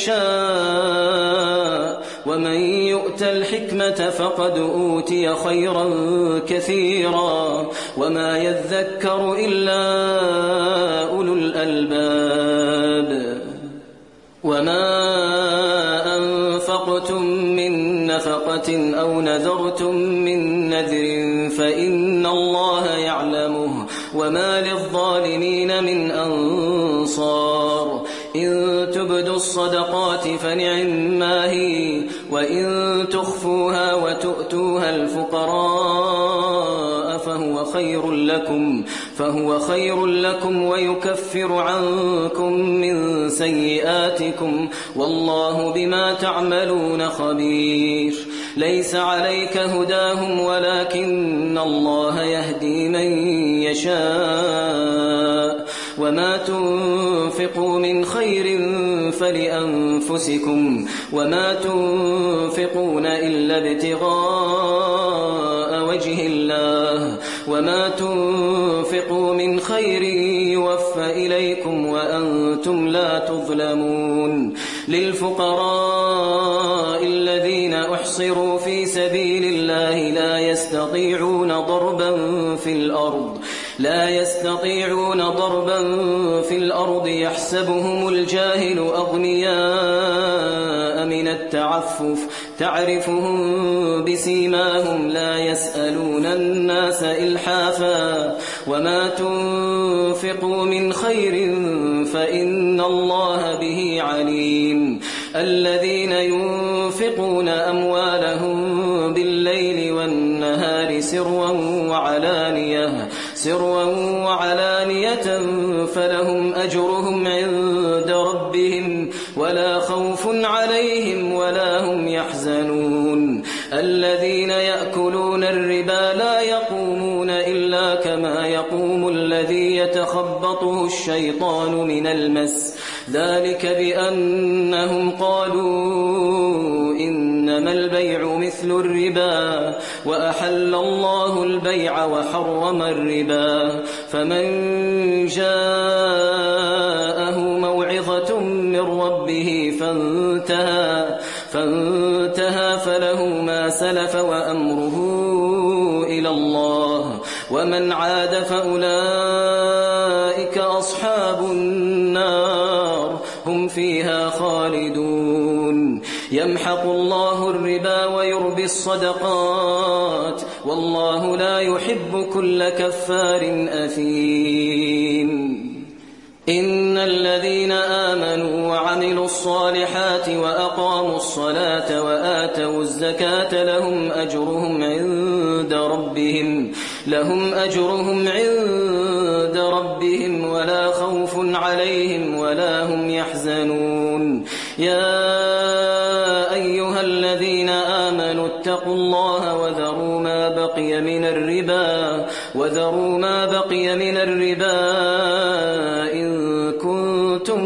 يشاء ومن يؤت الحكمة فقد أوتي خيرا كثيرا وما يذكر إلا أولو الألباب وما أنفقتم من نفقة أو نذرتم من نذر فإن الله يعلمه وما للظالمين من أنصار إن تبدوا الصدقات فنعما هي وإن تخفوها وتؤتوها الفقراء فهو خير لكم فهو خير لكم ويكفر عنكم من سيئاتكم والله بما تعملون خبير ليس عليك هداهم ولكن الله يهدي من يشاء وما تنفقوا من خير فلأنفسكم وما تنفقون إلا ابتغاء وجه الله وما تنفقوا من خير يوفى إليكم وأنتم لا تظلمون للفقراء الذين أحصروا في سبيل الله لا يستطيعون ضربا في الأرض لا يستطيعون ضربا في الأرض يحسبهم الجاهل أغنياء من التعفف تعرفهم بسيماهم لا يسألون الناس إلحافا وما تنفقوا من خير فإن الله به عليم الذين ينفقون أموالهم بالليل والنهار سرا وعلانية سرا وعلانية فلهم أجرهم عند ربهم ولا خوف عليهم ولا هم يحزنون الذين يأكلون الربا لا يقومون إلا كما يقوم الذي يتخبطه الشيطان من المس ذلك بأنهم قالوا إنما البيع مثل الربا وأحل الله البيع وحرم الربا فمن جاءه موعظة من ربه فانتهى فانتهى فله ما سلف وأمره إلى الله ومن عاد فأولئك أصحاب النار هم فيها خالدون يمحق الله الربا ويربي الصدقات والله لا يحب كل كفار أثيم إن الذين آمنوا وعملوا الصالحات وأقاموا الصلاة وآتوا الزكاة لهم أجرهم عند ربهم لهم أجرهم عند ربهم ولا خوف عليهم ولا هم يحزنون يا أيها الذين آمنوا اتقوا الله وذروا ما بقي من الربا وذروا ما بقي من الربا إن كنتم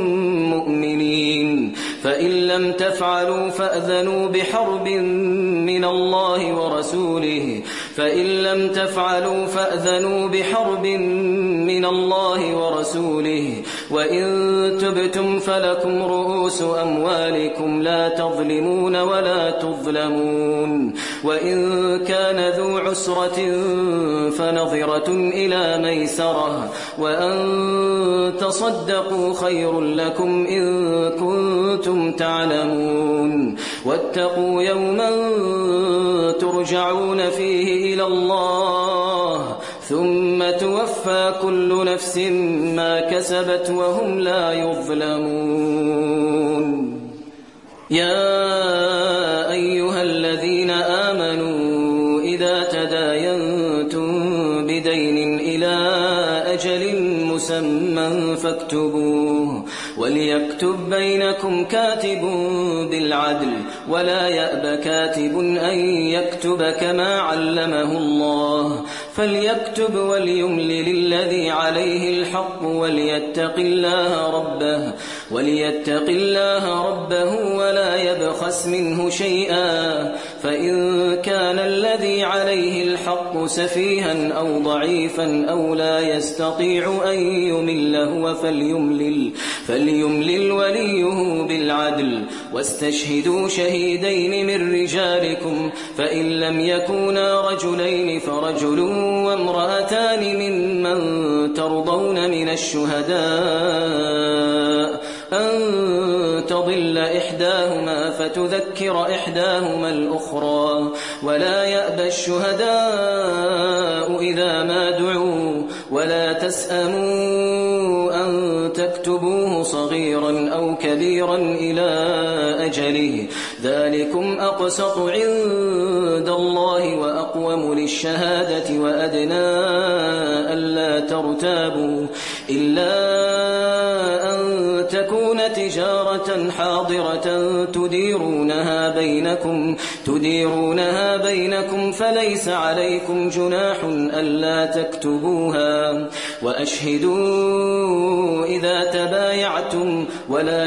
مؤمنين فإن لم تفعلوا فأذنوا بحرب من الله ورسوله ورسوله فإن لم تفعلوا فأذنوا بحرب من الله ورسوله وإن تبتم فلكم رؤوس أموالكم لا تظلمون ولا تظلمون وإن كان ذو عسرة فنظرة إلى ميسرة وأن تصدقوا خير لكم إن كنتم تعلمون واتقوا يوما ترجعون فيه إلى الله ثم توفى كل نفس ما كسبت وهم لا يظلمون. يا أيها الذين آمنوا إذا تداينتم بدين إلى أجل مسمى فاكتبوه وليكتب بينكم كاتب بالعدل ولا يأب كاتب أن يكتب كما علمه الله فليكتب وليملل الذي عليه الحق وليتق الله ربه وليتق الله ربه ولا يبخس منه شيئا فإن كان الذي عليه الحق سفيها أو ضعيفا أو لا يستطيع أن يمل هو فليملل فليملل وليه بالعدل واستشهدوا شهيدين من رجالكم فإن لم يكونا رجلين فرجل وامرأتان ممن ترضون من الشهداء أن تضل إحداهما فتذكر إحداهما الأخرى ولا يأبى الشهداء إذا ما دعوا ولا تسأموا أن تكتبوه صغيرا أو كبيرا إلى أجله ذلكم أقسط عند الله وأقوم للشهادة وأدنى ألا ترتابوا إلا أن تكون تجارة حاضرة تديرونها بينكم تديرونها بينكم فليس عليكم جناح ألا تكتبوها وأشهدوا إذا تبايعتم ولا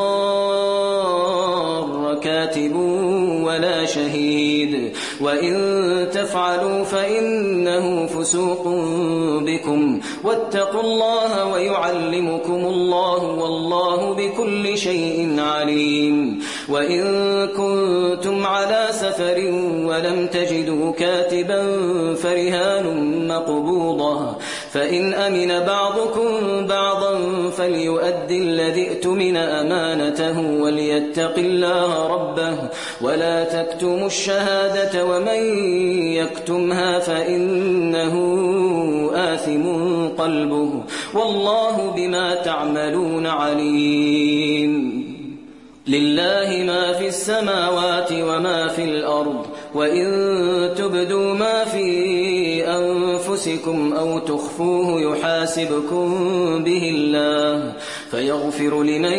يضار كاتب ولا شهيد وإن تفعلوا فإنه فسوق بكم واتقوا الله ويعلمكم الله والله بكل شيء عليم. وإن كنتم على سفر ولم تجدوا كاتبا فرهان مقبوضة فإن أمن بعضكم بعضا فليؤدي الذي اؤتمن أمانته وليتق الله ربه ولا تكتموا الشهادة ومن يكتمها فإنه آثم قلبه والله بما تعملون عليم. لله ما في السماوات وما في الأرض وإن تبدوا ما في أنفسكم أو تخفوه يحاسبكم به الله فيغفر لمن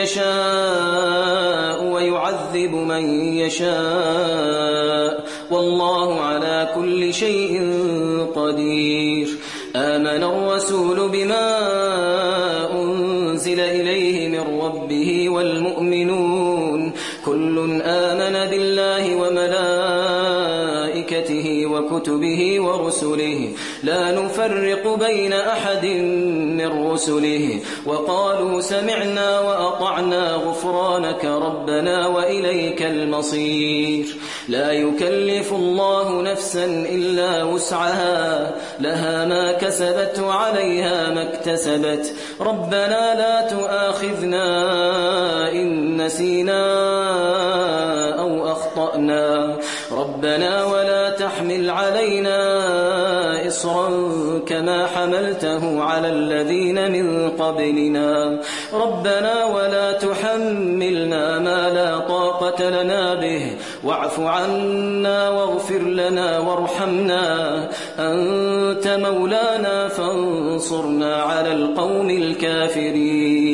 يشاء ويعذب من يشاء والله على كل شيء قدير. آمن الرسول بما أنزل إليه من ربه والمؤمنون كل آمن بالله وملائكته وكتبه ورسله لا نفرق بين أحد من رسله وقالوا سمعنا وأطعنا غفرانك ربنا وإليك المصير. لا يكلف الله نفسا إلا وسعها لها ما كسبت وعليها ما اكتسبت ربنا لا تؤاخذنا إن نسينا أو أخطأنا ربنا ولا تحمل علينا إصرا كما حملته على الذين من قبلنا ربنا ولا تحملنا ما لا طاقة لنا به واعف عنا واغفر لنا وارحمنا أنت مولانا فانصرنا على القوم الكافرين.